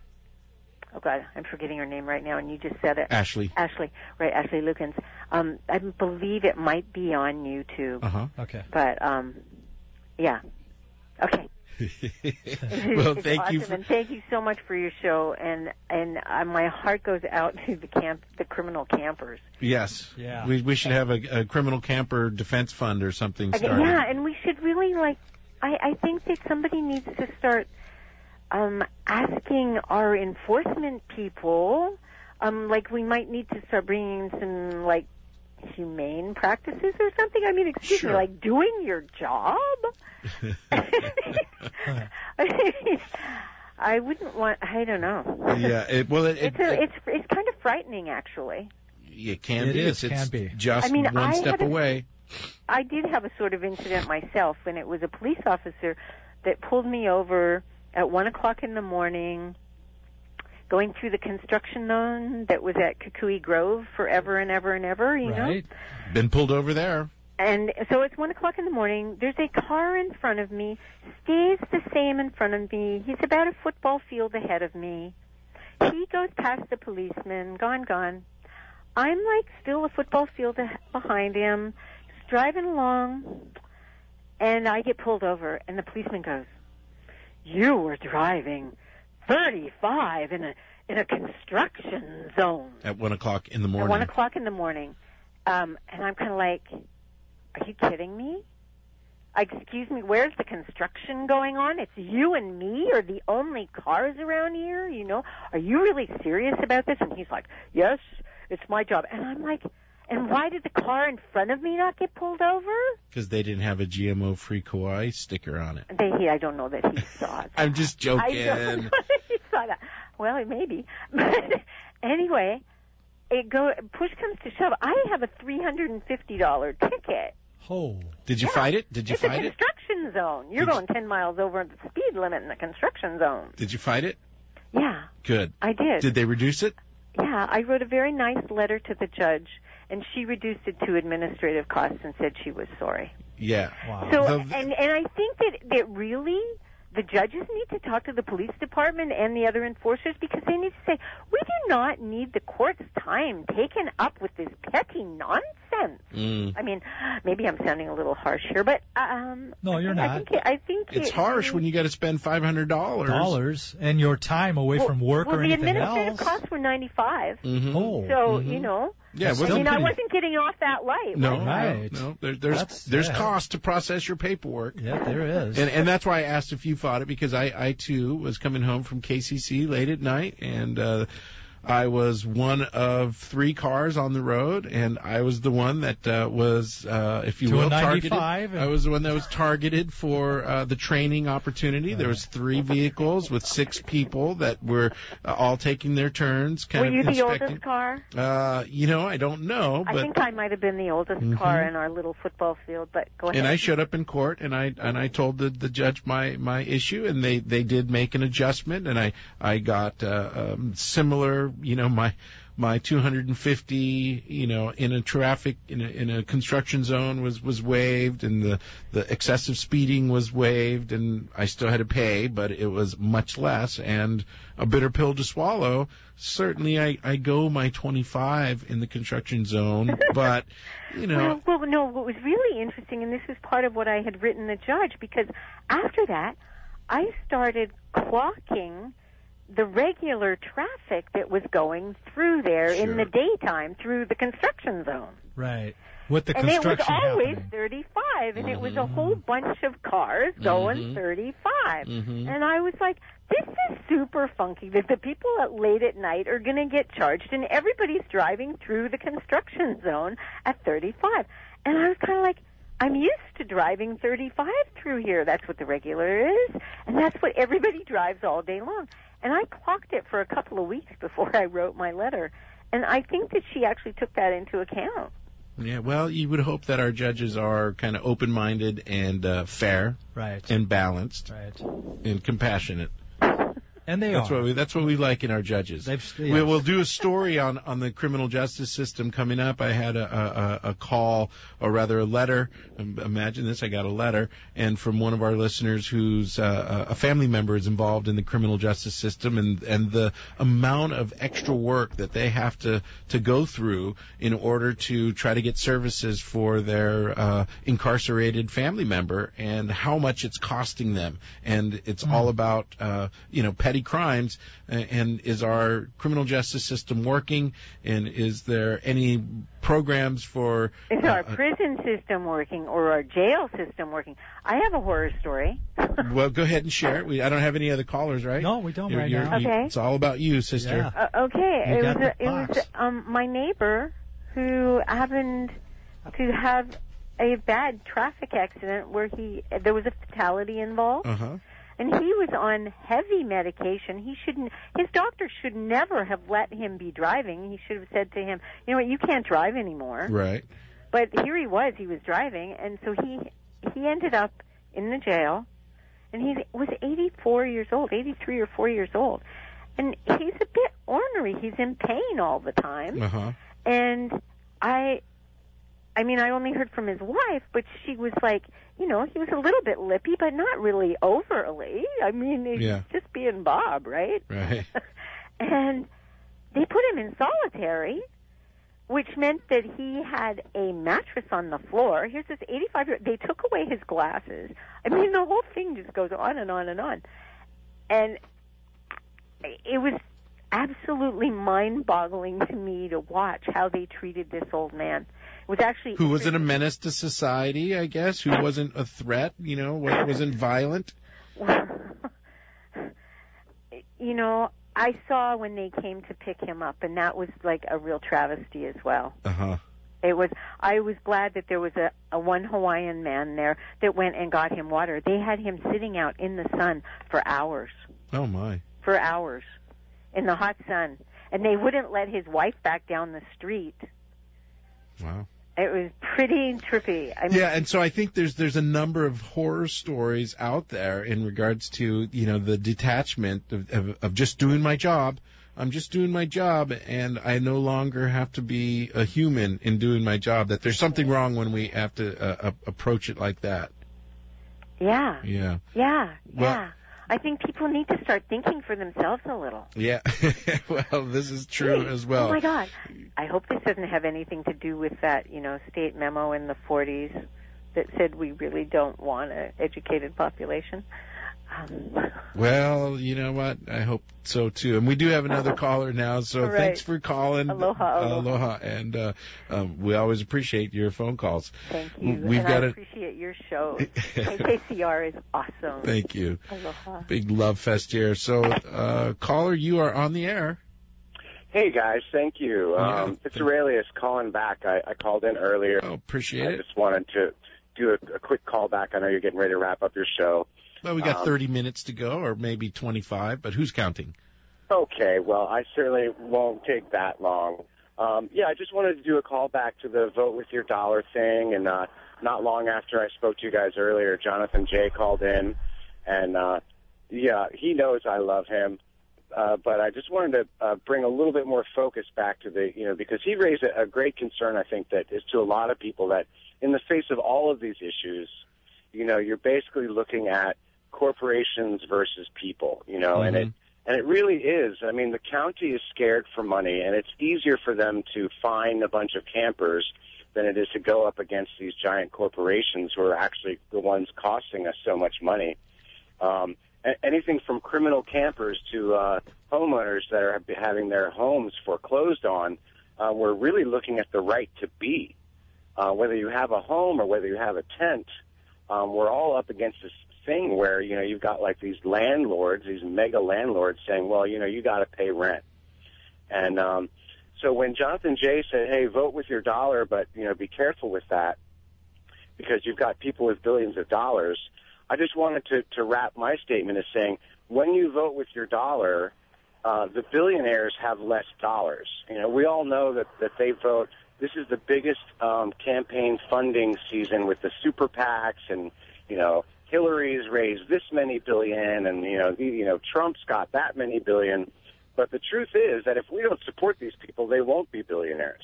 oh God, I'm forgetting her name right now, and you just said it. Ashley. Ashley, right? Ashley Lukens. Um, I believe it might be on YouTube. Uh huh. Okay. But um, yeah. Okay. Well, It's thank awesome, you. For, and thank you so much for your show. And and uh, my heart goes out to the camp, the criminal campers. yes. Yeah. We we should have a, a criminal camper defense fund or something I- started. yeah, and we should really like. I I think that somebody needs to start um, asking our enforcement people, um, like we might need to start bringing some like humane practices or something. I mean, excuse Sure. me, like doing your job. I wouldn't want. I don't know. Yeah. It, well, it, It's it, a, it's it's kind of frightening, actually. it can It be. is, It's, can it's be. just I mean, one I step had a- away. I did have a sort of incident myself when it was a police officer that pulled me over at one o'clock in the morning, going through the construction zone that was at Kukui Grove forever and ever and ever. You know. Right. Been pulled over there. And so it's one o'clock in the morning. There's a car in front of me, stays the same in front of me. He's about a football field ahead of me. He goes past the policeman, gone, gone. I'm like still a football field ah- behind him, just driving along, and I get pulled over, and the policeman goes, "You were driving thirty-five in a in a construction zone At one o'clock in the at morning. one o'clock in the morning." Um, and I'm kind of like, are you kidding me? Excuse me, where's the construction going on? It's you and me are the only cars around here, you know? Are you really serious about this? And he's like, yes, it's my job. And I'm like, and why did the car in front of me not get pulled over? Because they didn't have a G M O free Kauai sticker on it. They, he, I don't know that he saw it. I'm just I joking. don't know that he saw that. Well, maybe. But anyway, it go push comes to shove. I have a three hundred fifty dollars ticket. Oh. Did you Yeah. fight it? Did you It's fight a it? construction zone. You're Did going ten miles over the speed limit in the construction zone. Did you fight it? Yeah, Good. I did. Did they reduce it? Yeah, I wrote a very nice letter to the judge, and she reduced it to administrative costs and said she was sorry. Yeah. Wow. So, The- and and I think that that really the judges need to talk to the police department and the other enforcers because they need to say, we do not need the court's time taken up with this petty nonsense. Mm. I mean, maybe I'm sounding a little harsh here, but um, No, you're I not. think, I think It's it, harsh when you got to spend five hundred dollars. Dollars and your time away well, from work well, or the anything administrative else. costs were ninety-five. Mm-hmm. Oh. So Mhm. you know, Yeah, That's well, I mean, I pretty- wasn't getting off that light. No, was I? Right. no, no. There, there's That's- there's yeah. cost to process your paperwork. Yeah, there is. And and that's why I asked if you fought it because I I too was coming home from K C C late at night and uh I was one of three cars on the road, and I was the one that uh, was, uh, if you To a will, targeted. ninety-five and- I was the one that was targeted for uh, the training opportunity. There was three vehicles with six people that were uh, all taking their turns, kind Were of you the inspecting. oldest car? Uh, you know, I don't know, I but think I might have been the oldest Mhm. car in our little football field, but go ahead. and I showed up in court, and I and I told the the judge my my issue, and they they did make an adjustment, and I I got uh, um, similar, you know, my my two hundred fifty, you know, in a traffic in a, in a construction zone was was waived, and the the excessive speeding was waived, and I still had to pay, but it was much less, and a bitter pill to swallow. Certainly, I I go my twenty-five in the construction zone, but you know. Well, well, no, what was really interesting, and this is part of what I had written the judge, because after that, I started clocking the regular traffic that was going through there Sure. in the daytime through the construction zone. Right. With the And it was construction always happening. thirty-five, and it was a whole bunch of cars going Mhm. thirty-five. Mhm. And I was like, this is super funky that the people at late at night are going to get charged, and everybody's driving through the construction zone at thirty-five. And I was kind of like, I'm used to driving thirty-five through here. That's what the regular is, and that's what everybody drives all day long. And I clocked it for a couple of weeks before I wrote my letter, and I think that she actually took that into account. Yeah, well, you would hope that our judges are kind of open-minded and uh, fair, right, and balanced, right, and compassionate. And they that's are. what we that's what we like in our judges. They've- We, yes. we'll do a story on, on the criminal justice system coming up. I had a, a, a call, or rather a letter. Um, Imagine this: I got a letter, and from one of our listeners who's uh, a family member is involved in the criminal justice system, and and the amount of extra work that they have to to go through in order to try to get services for their uh, incarcerated family member, and how much it's costing them. And it's Mm. all about uh, you know petty petty crimes? And is our criminal justice system working? And is there any programs for... Is uh, our prison system working or our jail system working? I have a horror story. Well, go ahead and share it. We, I don't have any other callers, right? No, we don't You're, right you're, now. you- Okay. It's all about you, sister. Yeah. Uh, okay, You it got was the a, it box. was um my neighbor who happened to have a bad traffic accident where he there was a fatality involved. Uh-huh. And he was on heavy medication. He shouldn't. His doctor should never have let him be driving. He should have said to him, "You know what? You can't drive anymore." Right. But here he was. He was driving, and so he he ended up in the jail. And he was eighty-four years old, eighty-three or four years old, and he's a bit ornery. He's in pain all the time. Uh-huh. And I, I mean, I only heard from his wife, but she was like, you know, he was a little bit lippy, but not really overly. I mean, he's Yeah. just being Bob, right? Right. And they put him in solitary, which meant that he had a mattress on the floor. Here's this eighty-five-year-old. They took away his glasses. I mean, the whole thing just goes on and on and on. And it was absolutely mind-boggling to me to watch how they treated this old man. It was actually... Who wasn't a menace to society, I guess, who wasn't a threat, you know, wa- wasn't violent. You know, I saw when they came to pick him up, and that was like a real travesty as well. Uh-huh. It was. I was glad that there was a, a one Hawaiian man there that went and got him water. They had him sitting out in the sun for hours, Oh, my. for hours, in the hot sun, and they wouldn't let his wife back down the street. Wow. It was pretty trippy. I mean, Yeah, and so I think there's there's a number of horror stories out there in regards to, you know, the detachment of, of, of just doing my job. I'm just doing my job, and I no longer have to be a human in doing my job. That there's something wrong when we have to uh, uh, approach it like that. yeah, Yeah. yeah, Well- yeah. I think people need to start thinking for themselves a little. Yeah. Well, this is true Hey, as well. Oh my God! I hope this doesn't have anything to do with that, you know, state memo in the forties that said we really don't want an educated population. Um, Well, you know what? I hope so too. And we do have another caller now, so Right. thanks for calling. Aloha, aloha. aloha. And uh, um, we always appreciate your phone calls. Thank you. We've and got I a appreciate your show. K K C R is awesome. Thank you. Aloha. Big love fest here. So, uh, caller, you are on the air. Hey guys, thank you. Yeah, Um, it's Aurelius calling back. I, I called in earlier. Oh, appreciate I it. just wanted to do a, a quick call back. I know you're getting ready to wrap up your show. Well, we got Um, thirty minutes to go, or maybe twenty-five, but who's counting? Okay, well, I certainly won't take that long. Um, yeah, I just wanted to do a call back to the vote with your dollar thing, and uh, not long after I spoke to you guys earlier, Jonathan J. called in, and uh, yeah, he knows I love him, uh, but I just wanted to uh, bring a little bit more focus back to the, you know, because he raised a, a great concern, I think, that is to a lot of people that in the face of all of these issues, you know, you're basically looking at corporations versus people, you know, and it and it really is. I mean, the county is scared for money, and it's easier for them to fine a bunch of campers than it is to go up against these giant corporations who are actually the ones costing us so much money. Um, a- anything from criminal campers to uh, homeowners that are having their homes foreclosed on, uh, we're really looking at the right to be. Uh, whether you have a home or whether you have a tent, um, we're all up against this thing where, you know, you've got like these landlords, these mega landlords saying, well, you know, you got to pay rent. And um, so when Jonathan J. said, hey, vote with your dollar, but, you know, be careful with that because you've got people with billions of dollars, I just wanted to, to wrap my statement as saying, when you vote with your dollar, uh, the billionaires have less dollars. You know, we all know that, that they vote. This is the biggest um, campaign funding season with the super PACs, and, you know, Hillary's raised this many billion, and, you know, the, you know, Trump's got that many billion. But the truth is that if we don't support these people, they won't be billionaires.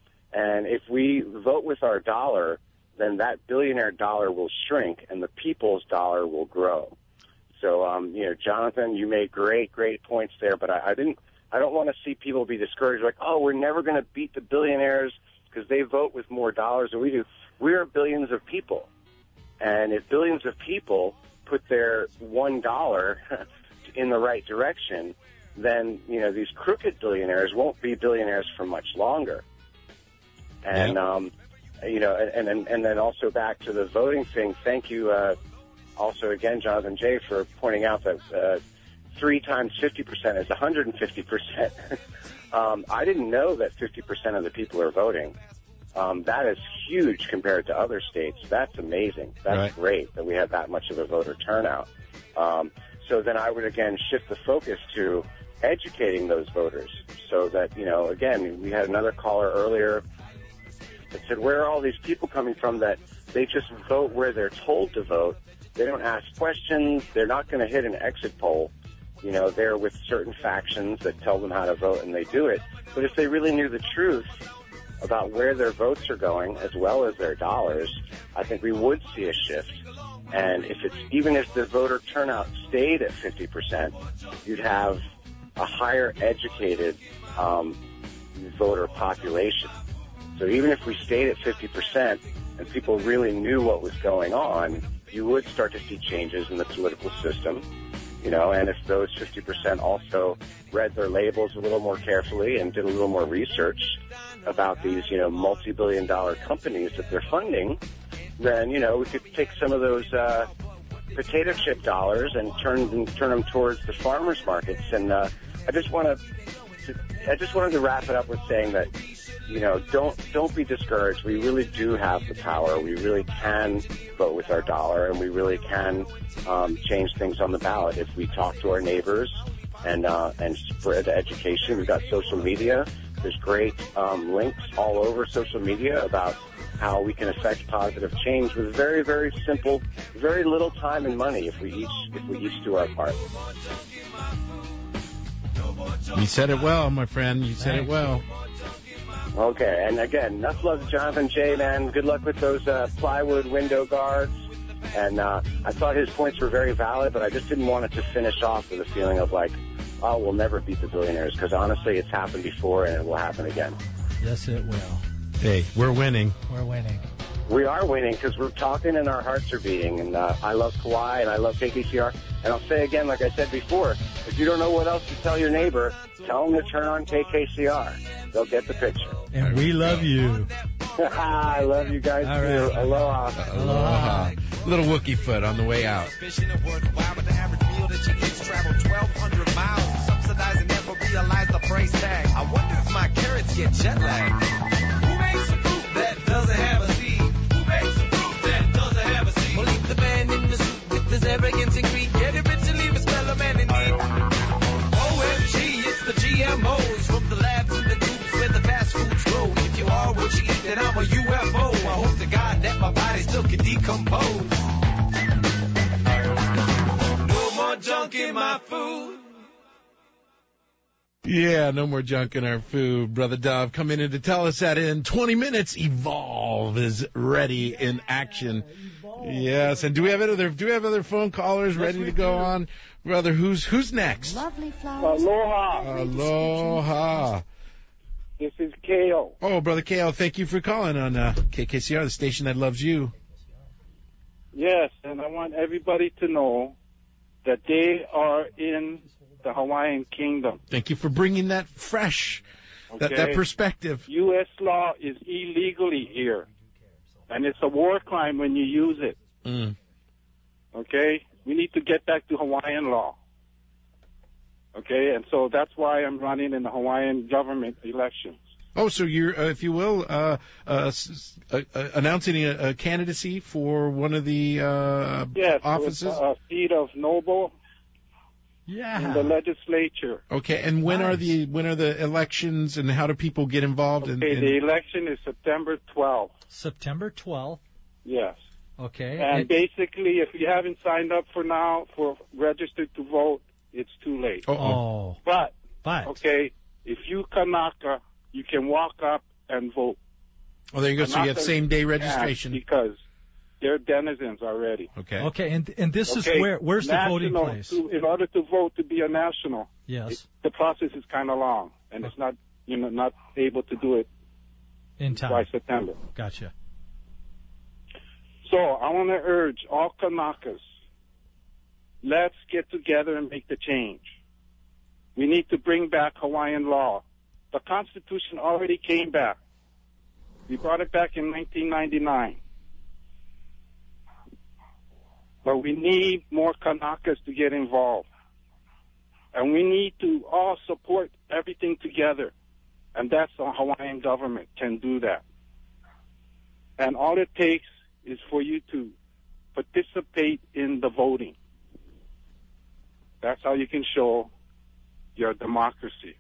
And if we vote with our dollar, then that billionaire dollar will shrink and the people's dollar will grow. So, um, you know, Jonathan, you made great, great points there, but I, I didn't, I don't want to see people be discouraged like, oh, we're never going to beat the billionaires because they vote with more dollars than we do. We are billions of people. And if billions of people put their one dollar in the right direction, then, you know, these crooked billionaires won't be billionaires for much longer. And, Yep. um, you know, and, and, and then also back to the voting thing, thank you, uh, also again, Jonathan J., for pointing out that, uh, three times fifty percent is one hundred fifty percent. um, I didn't know that fifty percent of the people are voting. Um, that is huge compared to other states. That's amazing. That's Right. great that we have that much of a voter turnout. Um, so then I would, again, shift the focus to educating those voters so that, you know, again, we had another caller earlier that said, where are all these people coming from that they just vote where they're told to vote? They don't ask questions. They're not going to hit an exit poll. You know, they're with certain factions that tell them how to vote, and they do it. But if they really knew the truth about where their votes are going, as well as their dollars, I think we would see a shift. And if it's even if the voter turnout stayed at fifty percent, you'd have a higher educated um, voter population. So even if we stayed at fifty percent and people really knew what was going on, you would start to see changes in the political system. You know, and if those fifty percent also read their labels a little more carefully and did a little more research about these, you know, multi-billion dollar companies that they're funding, then, you know, we could take some of those uh, potato chip dollars and turn them, turn them towards the farmers markets. And uh, I just want to, I just wanted to wrap it up with saying that, you know, don't don't be discouraged. We really do have the power. We really can vote with our dollar, and we really can um, change things on the ballot if we talk to our neighbors and uh, and spread education. We've got social media. There's great um, links all over social media about how we can affect positive change with very, very simple, very little time and money if we each if we each do our part. You said it well, my friend. You said it well. Okay, and again, enough love to Jonathan J., man. Good luck with those uh, plywood window guards. And uh, I thought his points were very valid, but I just didn't want it to finish off with a feeling of like, oh, we'll never beat the billionaires, because honestly, it's happened before and it will happen again. Yes, it will. Hey, we're winning. We're winning. We are winning because we're talking and our hearts are beating. And uh, I love Kauai and I love K K C R. And I'll say again, like I said before, if you don't know what else to tell your neighbor, tell them to turn on K K C R. They'll get the picture. And we love you. I love you guys All too. right. Aloha. Aloha. Little Wookie foot on the way out. Fishing and work, why would the average meal that you eat travel twelve hundred miles? Subsidizing never realize the price tag. I wonder if my carrots get jet lagged. Who makes a fruit that doesn't have a seed? Who makes a fruit that doesn't have a seed? Well, leave the man in the suit with his arrogance and greed. Get it rich and leave his fellow man in need. O M G, it's the G M Os from the labs and the tubes where the fast foods grow. If you are what you eat, then I'm a U F O. I hope to God that my body still can decompose. No more junk in my food. Yeah, no more junk in our food. Brother Dove coming in to tell us that in twenty minutes, Evolve is ready in action. Yes, and do we have other do we have other phone callers ready to go on? Brother, who's who's next? Lovely flowers. Aloha. Aloha. This is Kale. Oh, Brother Kale, thank you for calling on uh, K K C R, the station that loves you. Yes, and I want everybody to know that they are in the Hawaiian Kingdom. Thank you for bringing that fresh, that, Okay? that perspective. U S law is illegally here, and it's a war crime when you use it. Mm. Okay? We need to get back to Hawaiian law. Okay? And so that's why I'm running in the Hawaiian government elections. Oh, so you're, uh, if you will, uh, uh, s- uh, uh, announcing a, a candidacy for one of the uh, Yes, offices? with a seat of noble yeah. in the legislature. Okay, and when are the when are the elections, and how do people get involved? in, Okay, in the election is September twelfth. September twelfth. Yes. Okay. And It- basically, if you haven't signed up for now, for registered to vote, it's too late. oh. But, But. okay, if you Kanaka, you can walk up and vote. Oh, there you go. So you have Kanaka same day can't registration. Because they're denizens already. Okay. Okay, and and this Okay, is where where's the voting national, place? To, in order to vote to be a national, Yes. it, the process is kind of long, and it's not, you know, not able to do it In time. by September. Gotcha. So I want to urge all Kanakas let's get together and make the change. We need to bring back Hawaiian law. The Constitution already came back. We brought it back in nineteen ninety-nine. But we need more Kanakas to get involved. And we need to all support everything together. And that's the Hawaiian government can do that. And all it takes is for you to participate in the voting. That's how you can show your democracy.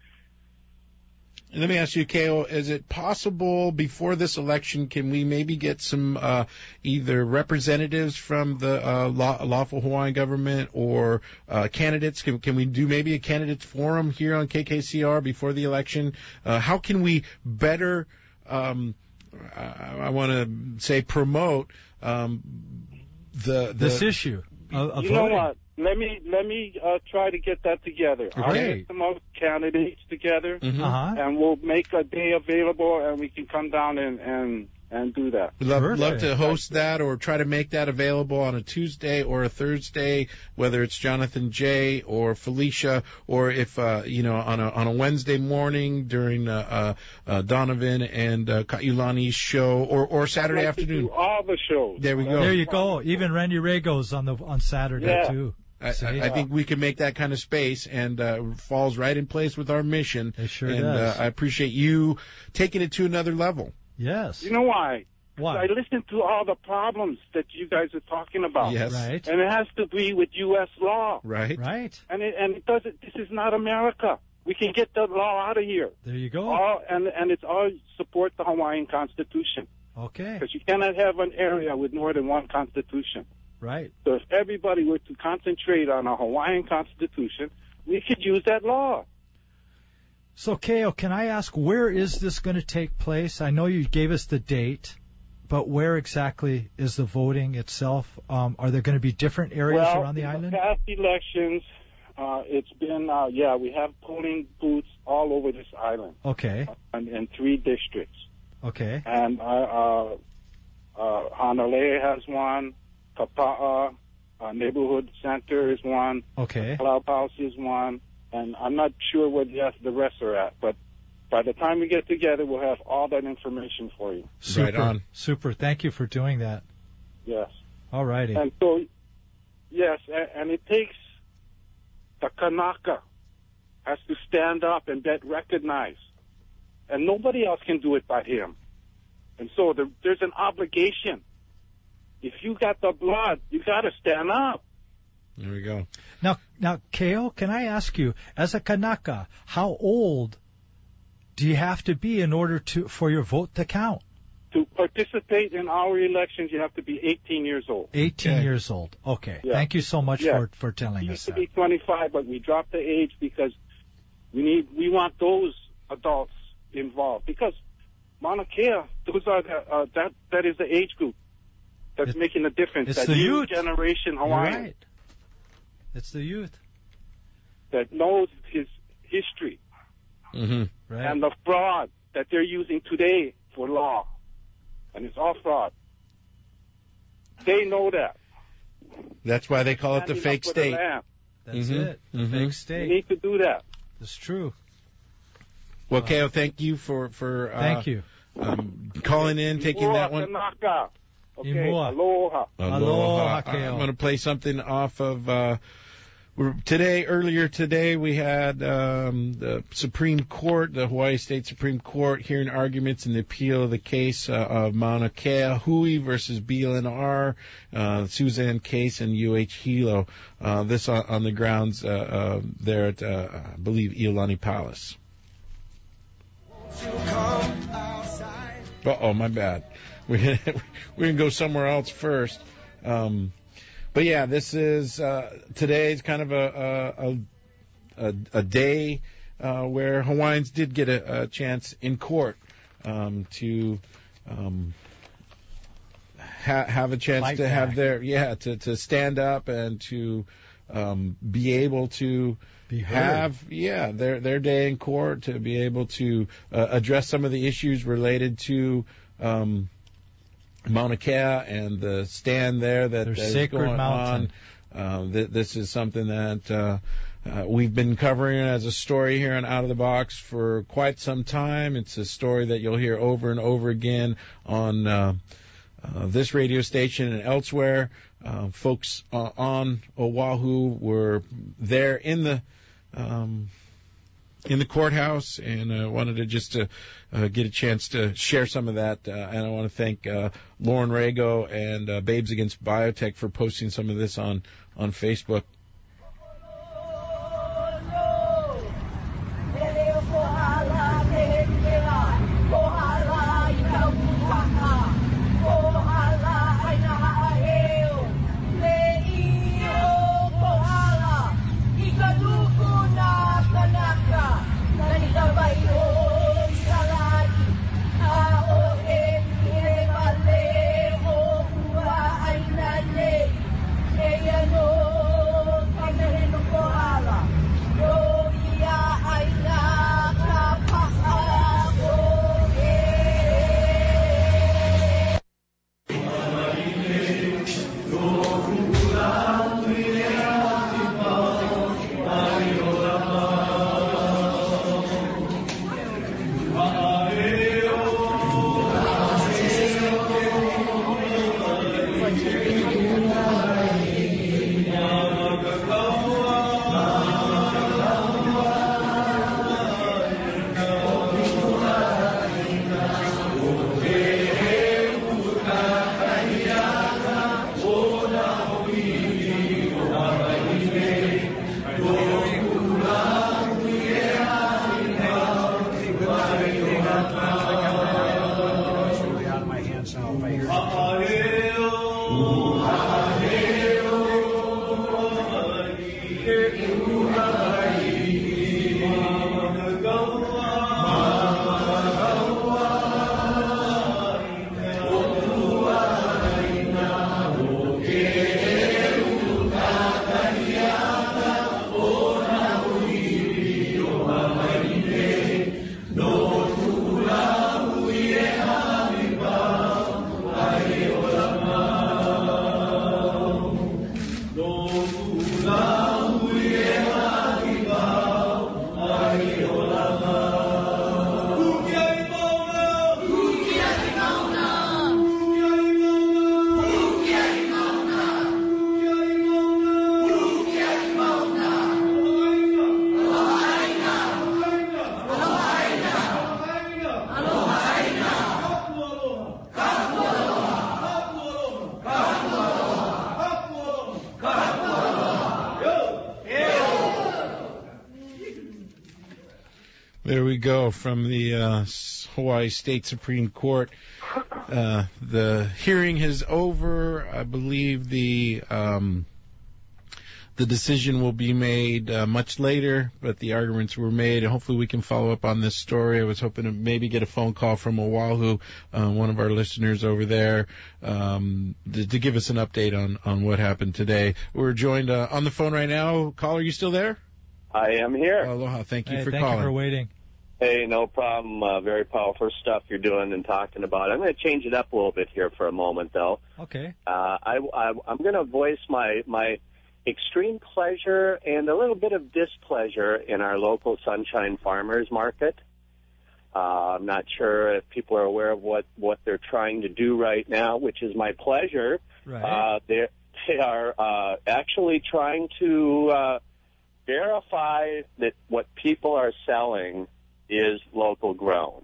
Let me ask you, Keo, is it possible before this election, can we maybe get some uh, either representatives from the uh, law, lawful Hawaiian government or uh, candidates? Can, can we do maybe a candidates forum here on K K C R before the election? Uh, how can we better, um, I, I want to say, promote um, the, the this issue of, of You know voting? what? Let me let me uh, try to get that together. I'll Okay. get some other candidates together, Mhm. Uh-huh. and we'll make a day available, and we can come down and and, and do that. We'd love, Perfect. love to host that or try to make that available on a Tuesday or a Thursday, whether it's Jonathan J. or Felicia, or if, uh, you know, on a on a Wednesday morning during uh, uh, uh, Donovan and uh, Kaiulani's show, or, or Saturday I'd like to afternoon. do all the shows. There we go. There you go. Even Randy Ray goes on the on Saturday Yeah. too. I, See? I I think we can make that kind of space, and uh, falls right in place with our mission. It sure and does. Uh, I appreciate you taking it to another level. Yes. You know why? Why? I listened to all the problems that you guys are talking about. Yes. Right. And it has to be with U S law. Right. Right. And it, and it doesn't. This is not America. We can get the law out of here. There you go. All and and it's all support the Hawaiian Constitution, Okay. because you cannot have an area with more than one constitution. Right. So if everybody were to concentrate on a Hawaiian Constitution, we could use that law. So, Keo, can I ask, where is this going to take place? I know you gave us the date, but where exactly is the voting itself? Um, are there going to be different areas well, around the in island? the past elections, uh, it's been, uh, yeah, we have polling booths all over this island. Okay. And in three districts. Okay. And uh, uh, uh, Hanalei has one, Kapa'a uh, Neighborhood Center is one, Okay. Clubhouse is one, and I'm not sure where the, the rest are at, but by the time we get together, we'll have all that information for you. Super. Right on. Super. Thank you for doing that. Yes. All righty. And so, yes, and, and it takes the Kanaka has to stand up and get recognized. And nobody else can do it but him. And so there, there's an obligation. If you got the blood, you got to stand up. There we go. Now, now, Keo, can I ask you, as a Kanaka, how old do you have to be in order to for your vote to count? To participate in our elections, you have to be eighteen years old. eighteen Okay. years old. Okay. Yeah. Thank you so much Yeah. for, for telling It us used to that. be twenty-five, but we dropped the age because we need we want those adults involved. Because Mauna Kea, those are the, uh, that that is the age group that's It- making a difference. it's that the new youth. generation You're Hawaiian right. It's the youth. that knows his history Mm-hmm. Right. and the fraud that they're using today for law, and it's all fraud. They know that. That's why they call it the Standing fake up for the state. land. That's Mhm. it. The Mhm. fake We state. need to do that. It's true. Well, Keo, thank you for for uh, Thank you. um, calling in, taking that one. Kanaka. Okay, Imua. aloha. Aloha, I- Keo. I'm going to play something off of. Uh, we're, today, earlier today, we had um, the Supreme Court, the Hawaii State Supreme Court, hearing arguments in the appeal of the case uh, of Mauna Kea Hui versus B L N R, uh, Suzanne Case and U H Hilo. Uh, this on, on the grounds uh, uh, there at, uh, I believe, Iolani Palace. Uh oh, my bad. We're gonna, we're gonna go somewhere else first. Um, but yeah, this is uh, today's kind of a a, a, a day uh, where Hawaiians did get a, a chance in court um, to um, ha- have a chance Fight to have back. their yeah to, to stand up and to um, be able to Be heard. have yeah their their day in court, to be able to uh, address some of the issues related to um, Mauna Kea and the stand there that Their that is sacred going mountain. on Uh, th- this is something that uh, uh, we've been covering as a story here on Out of the Box for quite some time. It's a story that you'll hear over and over again on uh, uh, this radio station and elsewhere. Uh, folks uh, on Oahu were there in the um, in the courthouse, and I uh, wanted to just to uh, get a chance to share some of that. Uh, and I want to thank uh, Lauren Rago and uh, Babes Against Biotech for posting some of this on, on Facebook. There we go from the uh, Hawaii State Supreme Court. Uh, the hearing is over. I believe the um, the decision will be made uh, much later, but the arguments were made, and hopefully we can follow up on this story. I was hoping to maybe get a phone call from Oahu, uh, one of our listeners over there, um, to, to give us an update on, on what happened today. We're joined uh, on the phone right now. Caller, you still there? I am here. Aloha. Thank you hey, for thank calling. Thank you for waiting. Hey, no problem. Uh, very powerful stuff you're doing and talking about. I'm going to change it up a little bit here for a moment, though. Okay. Uh, I, I, I'm going to voice my, my extreme pleasure and a little bit of displeasure in our local Sunshine Farmers Market. Uh, I'm not sure if people are aware of what, what they're trying to do right now, which is my pleasure. Right. Uh, they they are uh, actually trying to uh, verify that what people are selling is local grown.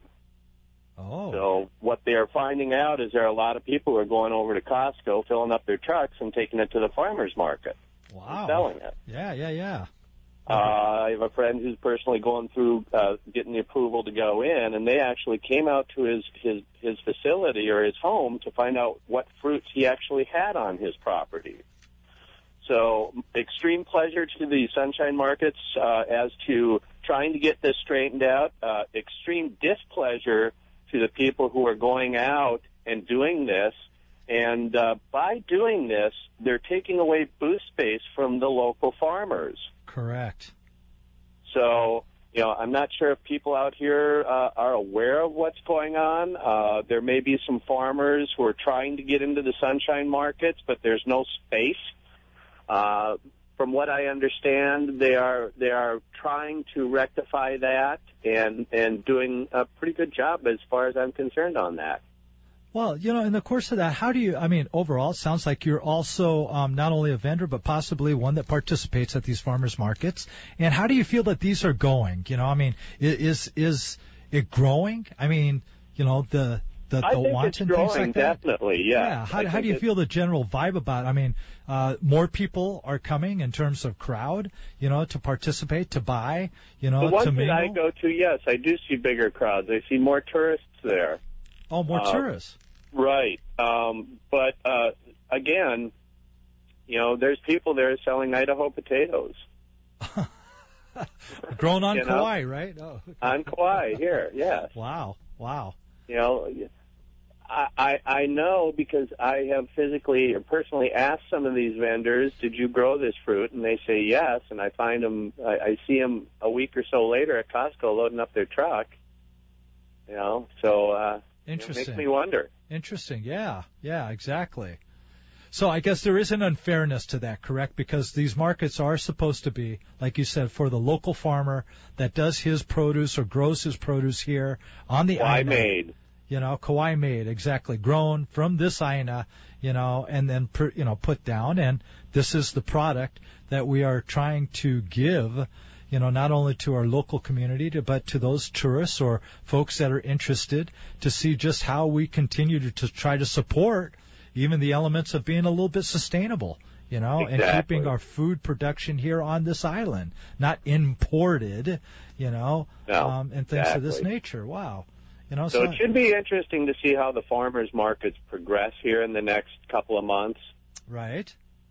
Oh. So what they're finding out is there are a lot of people who are going over to Costco, filling up their trucks, and taking it to the farmer's market. Wow. And selling it. Yeah, yeah, yeah. Uh, I have a friend who's personally going through uh, getting the approval to go in, and they actually came out to his, his, his facility or his home to find out what fruits he actually had on his property. So extreme pleasure to the Sunshine Markets uh, as to trying to get this straightened out. Uh, extreme displeasure to the people who are going out and doing this. And uh, by doing this, they're taking away booth space from the local farmers. Correct. So, you know, I'm not sure if people out here uh, are aware of what's going on. Uh, there may be some farmers who are trying to get into the Sunshine Markets, but there's no space. Uh, from what I understand, they are they are trying to rectify that and and doing a pretty good job as far as I'm concerned on that. Well, you know, in the course of that, how do you, I mean, overall, it sounds like you're also um, not only a vendor, but possibly one that participates at these farmers markets. And how do you feel that these are going? You know, I mean, is is it growing? I mean, you know, the the, the I think want it's and growing, things like that? definitely, yeah. Yeah, how, I how do you think feel the general vibe about it? I mean, uh, more people are coming in terms of crowd, you know, to participate, to buy, you know, The ones to that mingle? I go to, yes, I do see bigger crowds. I see more tourists there. Oh, more Uh, tourists. Right. Um, but, uh, again, you know, there's people there selling Idaho potatoes. Grown on you know? Kauai, right? Oh, okay. On Kauai, here, yes. Wow, wow. You know, I, I I know because I have physically or personally asked some of these vendors, did you grow this fruit? And they say yes, and I find them, I, I see them a week or so later at Costco loading up their truck. You know, so uh, Interesting. it makes me wonder. Interesting. Yeah. Yeah, exactly. So I guess there is an unfairness to that, correct? Because these markets are supposed to be, like you said, for the local farmer that does his produce or grows his produce here on the Kauai Aina. made. You know, Kauai made, exactly. Grown from this Aina, you know, and then, per, you know, put down. And this is the product that we are trying to give, you know, not only to our local community, to, but to those tourists or folks that are interested to see just how we continue to, to try to support even the elements of being a little bit sustainable, you know, Exactly. and keeping our food production here on this island, not imported, you know, No, um, and things of this exactly. nature. Wow. You know, So so it should be interesting to see how the farmers markets progress here in the next couple of months. right.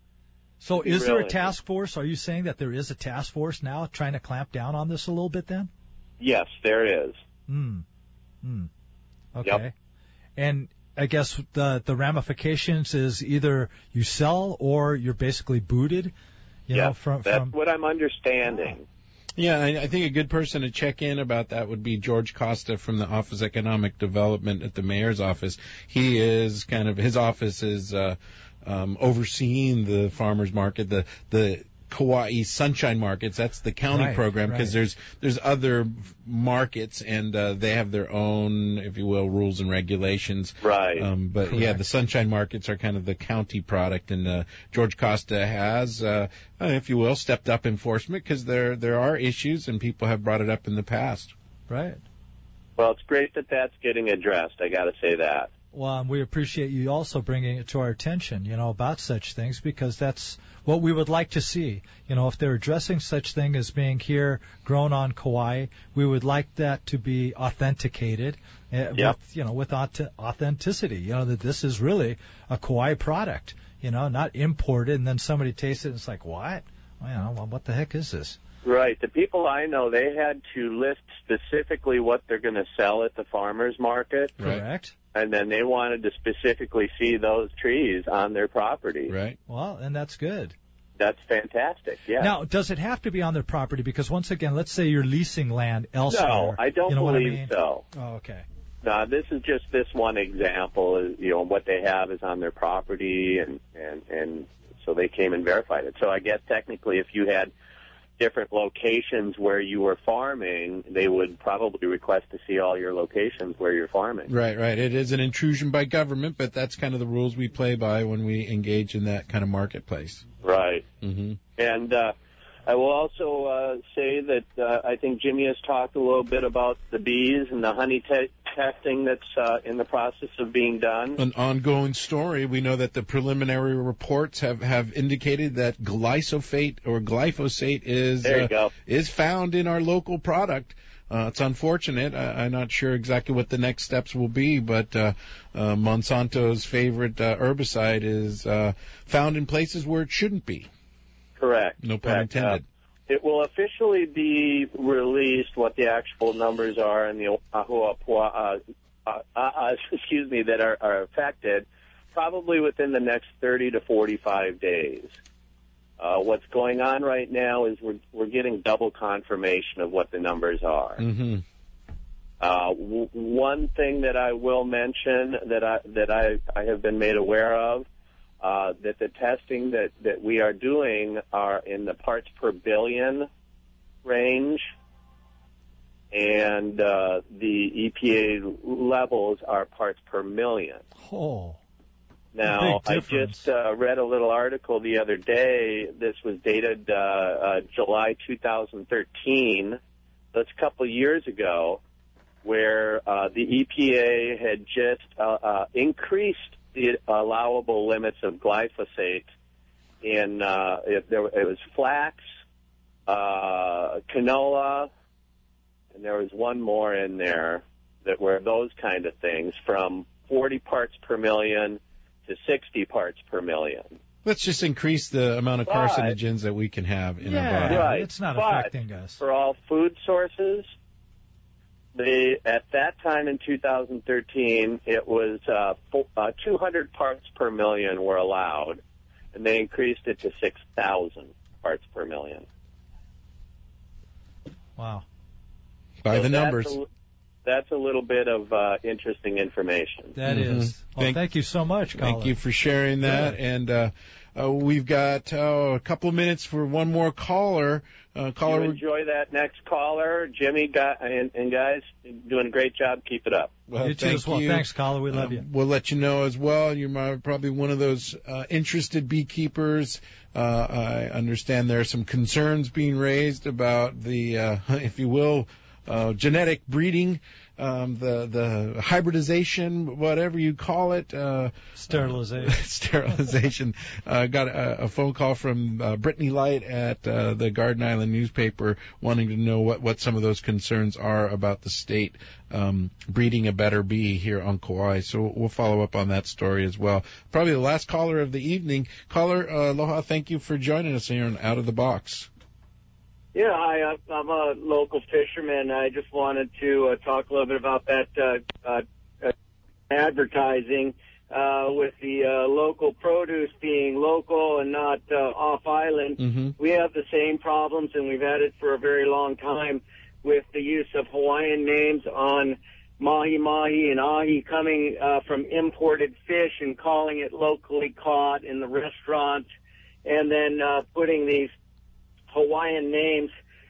So Be is there a real task force? Are you saying that there is a task force now trying to clamp down on this a little bit then? Yes, there is. Hmm. Hmm. Okay. Yep. And I guess the the ramifications is either you sell or you're basically booted, you yes, know, from that's from what I'm understanding. Yeah, I, I think a good person to check in about that would be George Costa from the Office of Economic Development at the mayor's office. He is kind of, his office is uh, um, overseeing the farmers market, the the Kauai Sunshine Markets. That's the county Right, program because right. there's there's other markets and uh, they have their own, if you will, rules and regulations. Right. Um, but Correct. yeah, the Sunshine Markets are kind of the county product, and uh, George Costa has, uh, uh, if you will, stepped up enforcement because there there are issues and people have brought it up in the past. right. Well, it's great that that's getting addressed. I got to say that. Well, and we appreciate you also bringing it to our attention, you know, about such things because that's what we would like to see. You know, if they're addressing such thing as being here, grown on Kauai, we would like that to be authenticated uh, Yep. with, you know, with auth- authenticity. You know, that this is really a Kauai product, you know, not imported and then somebody tastes it and it's like, what? Well, you know, well, what the heck is this? Right. The people I know, they had to list specifically what they're going to sell at the farmers market. Right. Correct? And then they wanted to specifically see those trees on their property. Right. Well, and that's good. That's fantastic. Yeah. Now, does it have to be on their property? Because once again, let's say you're leasing land elsewhere. No, I don't you know believe what I mean? so. Oh, okay. No, this is just this one example. Is, you know, what they have is on their property, and, and, and so they came and verified it. So I guess technically if you had different locations where you were farming, they would probably request to see all your locations where you're farming. Right, right. It is an intrusion by government, but that's kind of the rules we play by when we engage in that kind of marketplace. Right. Mm-hmm. And uh, I will also uh, say that uh, I think Jimmy has talked a little bit about the bees and the honey te- testing that's uh, in the process of being done. An ongoing story. We know that the preliminary reports have, have indicated that glyphosate or glyphosate is There you uh, go. is found in our local product. Uh, it's unfortunate. I, I'm not sure exactly what the next steps will be, but uh, uh, Monsanto's favorite uh, herbicide is uh, found in places where it shouldn't be. Correct. No pun Correct. intended. Uh, it will officially be released what the actual numbers are in the Ahuapua, uh, uh, uh, excuse me, that are, are affected, probably within the next thirty to forty-five days. Uh, what's going on right now is we're we're getting double confirmation of what the numbers are. Mm-hmm. Uh, w- one thing that I will mention that I that I I have been made aware of. uh, that the testing that, that we are doing are in the parts per billion range, and uh, the E P A levels are parts per million. Oh. Now, I just uh, read a little article the other day. This was dated uh, uh, July two thousand thirteen. That's a couple of years ago, where uh, the E P A had just uh, uh, increased the allowable limits of glyphosate in uh, it, there, it was flax, uh, canola, and there was one more in there that were those kind of things, from forty parts per million to sixty parts per million. Let's just increase the amount of But- carcinogens that we can have in Yeah. our body. Right. It's not But affecting us. For all food sources, they, at that time in two thousand thirteen, it was uh, fo- uh, two hundred parts per million were allowed, and they increased it to six thousand parts per million. Wow. By So the that's numbers. a- That's a little bit of uh, interesting information. That is. Mhm. Well, Thank- thank, you so much, Colin. Thank you for sharing that. And uh, uh, we've got uh, a couple of minutes for one more caller. Uh, You caller, enjoy that next caller, Jimmy, gu- and, and guys, doing a great job. Keep it up. well, You too thank as well. you. Thanks, Colin. We love Um, you. We'll let you know as well. You're my- probably one of those uh, interested beekeepers. Uh, I understand there are some concerns being raised about the, uh, if you will, uh, genetic breeding, um, the the hybridization, whatever you call it. Uh, Sterilization. sterilization. Uh, got a, a phone call from uh, Brittany Light at uh, the Garden Island newspaper wanting to know what, what some of those concerns are about the state um, breeding a better bee here on Kauai. So we'll follow up on that story as well. Probably the last caller of the evening. Caller, uh, aloha, thank you for joining us here on Out of the Box. Yeah, hi, uh, I'm a local fisherman. I just wanted to uh, talk a little bit about that uh, uh, uh, advertising uh, with the uh, local produce being local and not uh, off-island. Mm-hmm. We have the same problems, and we've had it for a very long time with the use of Hawaiian names on mahi-mahi and ahi coming uh, from imported fish and calling it locally caught in the restaurant, and then uh, putting these Hawaiian names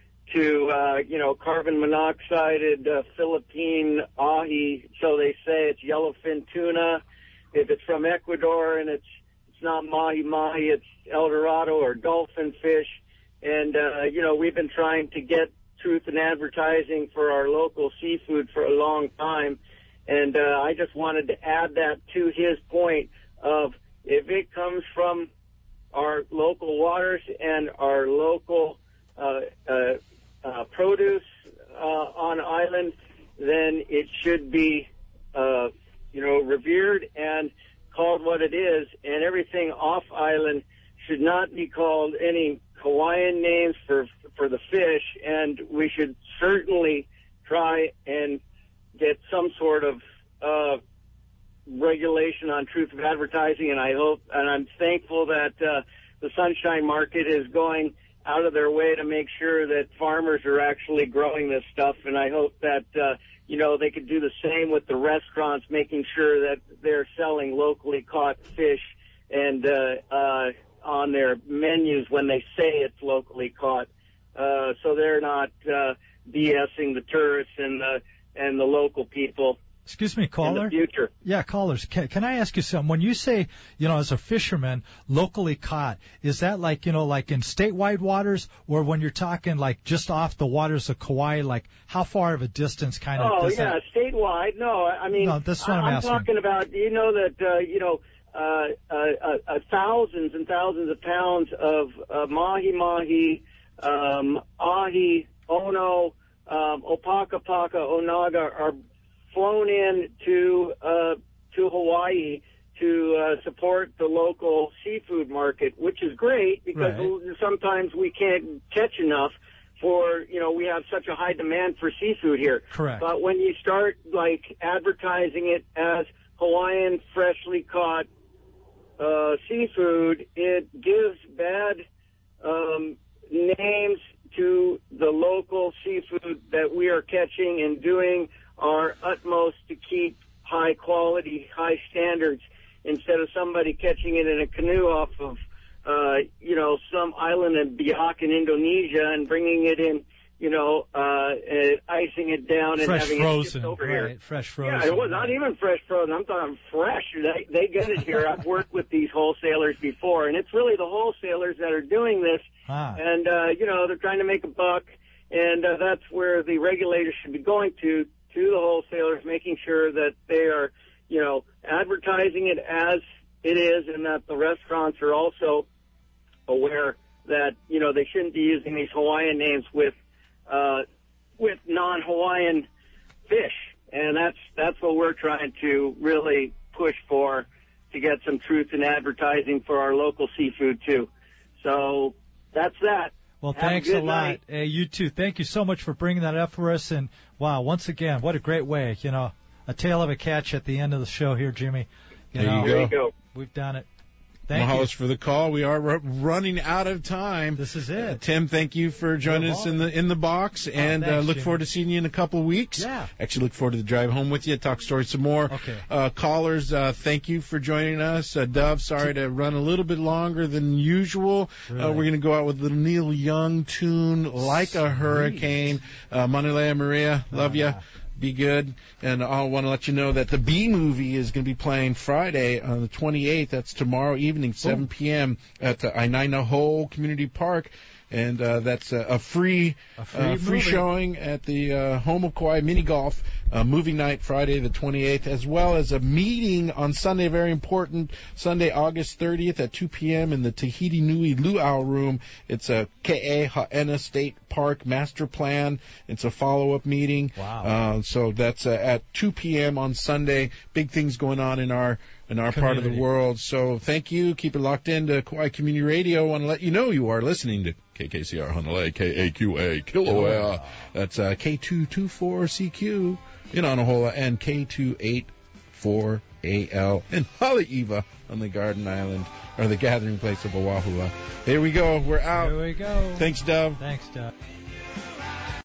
to, uh, you know, carbon monoxided uh, Philippine ahi, so they say it's yellowfin tuna. If it's from Ecuador and it's it's not mahi-mahi, it's El Dorado or dolphin fish. And, uh, you know, we've been trying to get truth in advertising for our local seafood for a long time. And uh, I just wanted to add that to his point of if it comes from our local waters and our local uh, uh, uh, produce uh, on island, then it should be, uh, you know, revered and called what it is. And everything off island should not be called any Hawaiian names for for the fish. And we should certainly try and get some sort of uh, regulation on truth of advertising, and I hope, and I'm thankful that uh, the Sunshine Market is going out of their way to make sure that farmers are actually growing this stuff, and I hope that, uh, you know, they could do the same with the restaurants, making sure that they're selling locally caught fish and uh, uh, on their menus when they say it's locally caught, uh, so they're not uh, BSing the tourists and the, and the local people. Excuse me, In caller. the future. Yeah, callers. Can, can I ask you something? When you say, you know, as a fisherman, locally caught, is that like, you know, like in statewide waters, or when you're talking like just off the waters of Kauai, like how far of a distance kind of? Oh, does yeah, that... statewide. No, I I mean, No, that's what I'm I'm asking. talking about, you know, that, uh, you know, uh, uh, uh, uh, thousands and thousands of pounds of uh, mahi-mahi, um, ahi, ono, um, opakapaka, onaga are flown in to uh, to Hawaii to uh, support the local seafood market, which is great because Right. sometimes we can't catch enough for, you know, we have such a high demand for seafood here. Correct. But when you start, like, advertising it as Hawaiian freshly caught uh, seafood, it gives bad um, names to the local seafood that we are catching and doing our utmost to keep high quality, high standards. instead of somebody catching it in a canoe off of, uh, you know, some island in Biak in Indonesia and bringing it in, you know, uh, uh icing it down and fresh having frozen, it shipped over right, here. Fresh frozen. Yeah, it was not even fresh frozen. I'm talking fresh. They, they get it here. I've worked with these wholesalers before, and it's really the wholesalers that are doing this. Ah. And, uh, you know, they're trying to make a buck, and uh, that's where the regulators should be going to, to the wholesalers, making sure that they are, you know, advertising it as it is, and that the restaurants are also aware that, you know, they shouldn't be using these Hawaiian names with uh, with non-Hawaiian fish. And that's that's what we're trying to really push for, to get some truth in advertising for our local seafood, too. So that's that. Well, Have thanks a, a good lot. night. Hey, you too. Thank you so much for bringing that up for us. And, wow, once again, what a great way. You know, a tale of a catch at the end of the show here, Jimmy. You There know, you go. There you go. We've done it. Thank Mahalos you. for the call. We are r- running out of time. This is it. Uh, Tim, thank you for joining us in the in the box, and thanks, uh, look Jimmy. forward to seeing you in a couple of weeks. Yeah. Actually, look forward to the drive home with you. Talk stories some more. Okay. Uh, callers, uh, thank you for joining us. Uh, Dove, sorry to run a little bit longer than usual. Uh, Really? we're going to go out with the Neil Young tune, Like a Hurricane. Uh, Manilea Maria, love ya. Be good. And I want to let you know that the B movie is going to be playing Friday on the twenty-eighth. That's tomorrow evening, seven p.m. at the Ainaina Hole Community Park. And uh, that's a, a free A free uh, free movie. showing at the uh, Home of Kauai Mini Golf uh, movie night Friday the twenty-eighth, as well as a meeting on Sunday, very important, Sunday, August thirtieth at two p.m. in the Tahiti Nui Luau Room. It's a Ke'e Ha'ena State Park Master Plan. It's a follow-up meeting. Wow. Uh, so that's uh, at two p.m. on Sunday. Big things going on in our in our part of the Community. world. So thank you. Keep it locked in to Kauai Community Radio. I want to let you know you are listening to K K C R Honolulu, K A Q A, Kilauea. That's uh, K two twenty-four C Q in Anahola, and K two eighty-four A L in Haleiwa on the Garden Island, or the gathering place of Oahu. There we go. We're out. Here we go. Thanks, Dove. Thanks, Doug.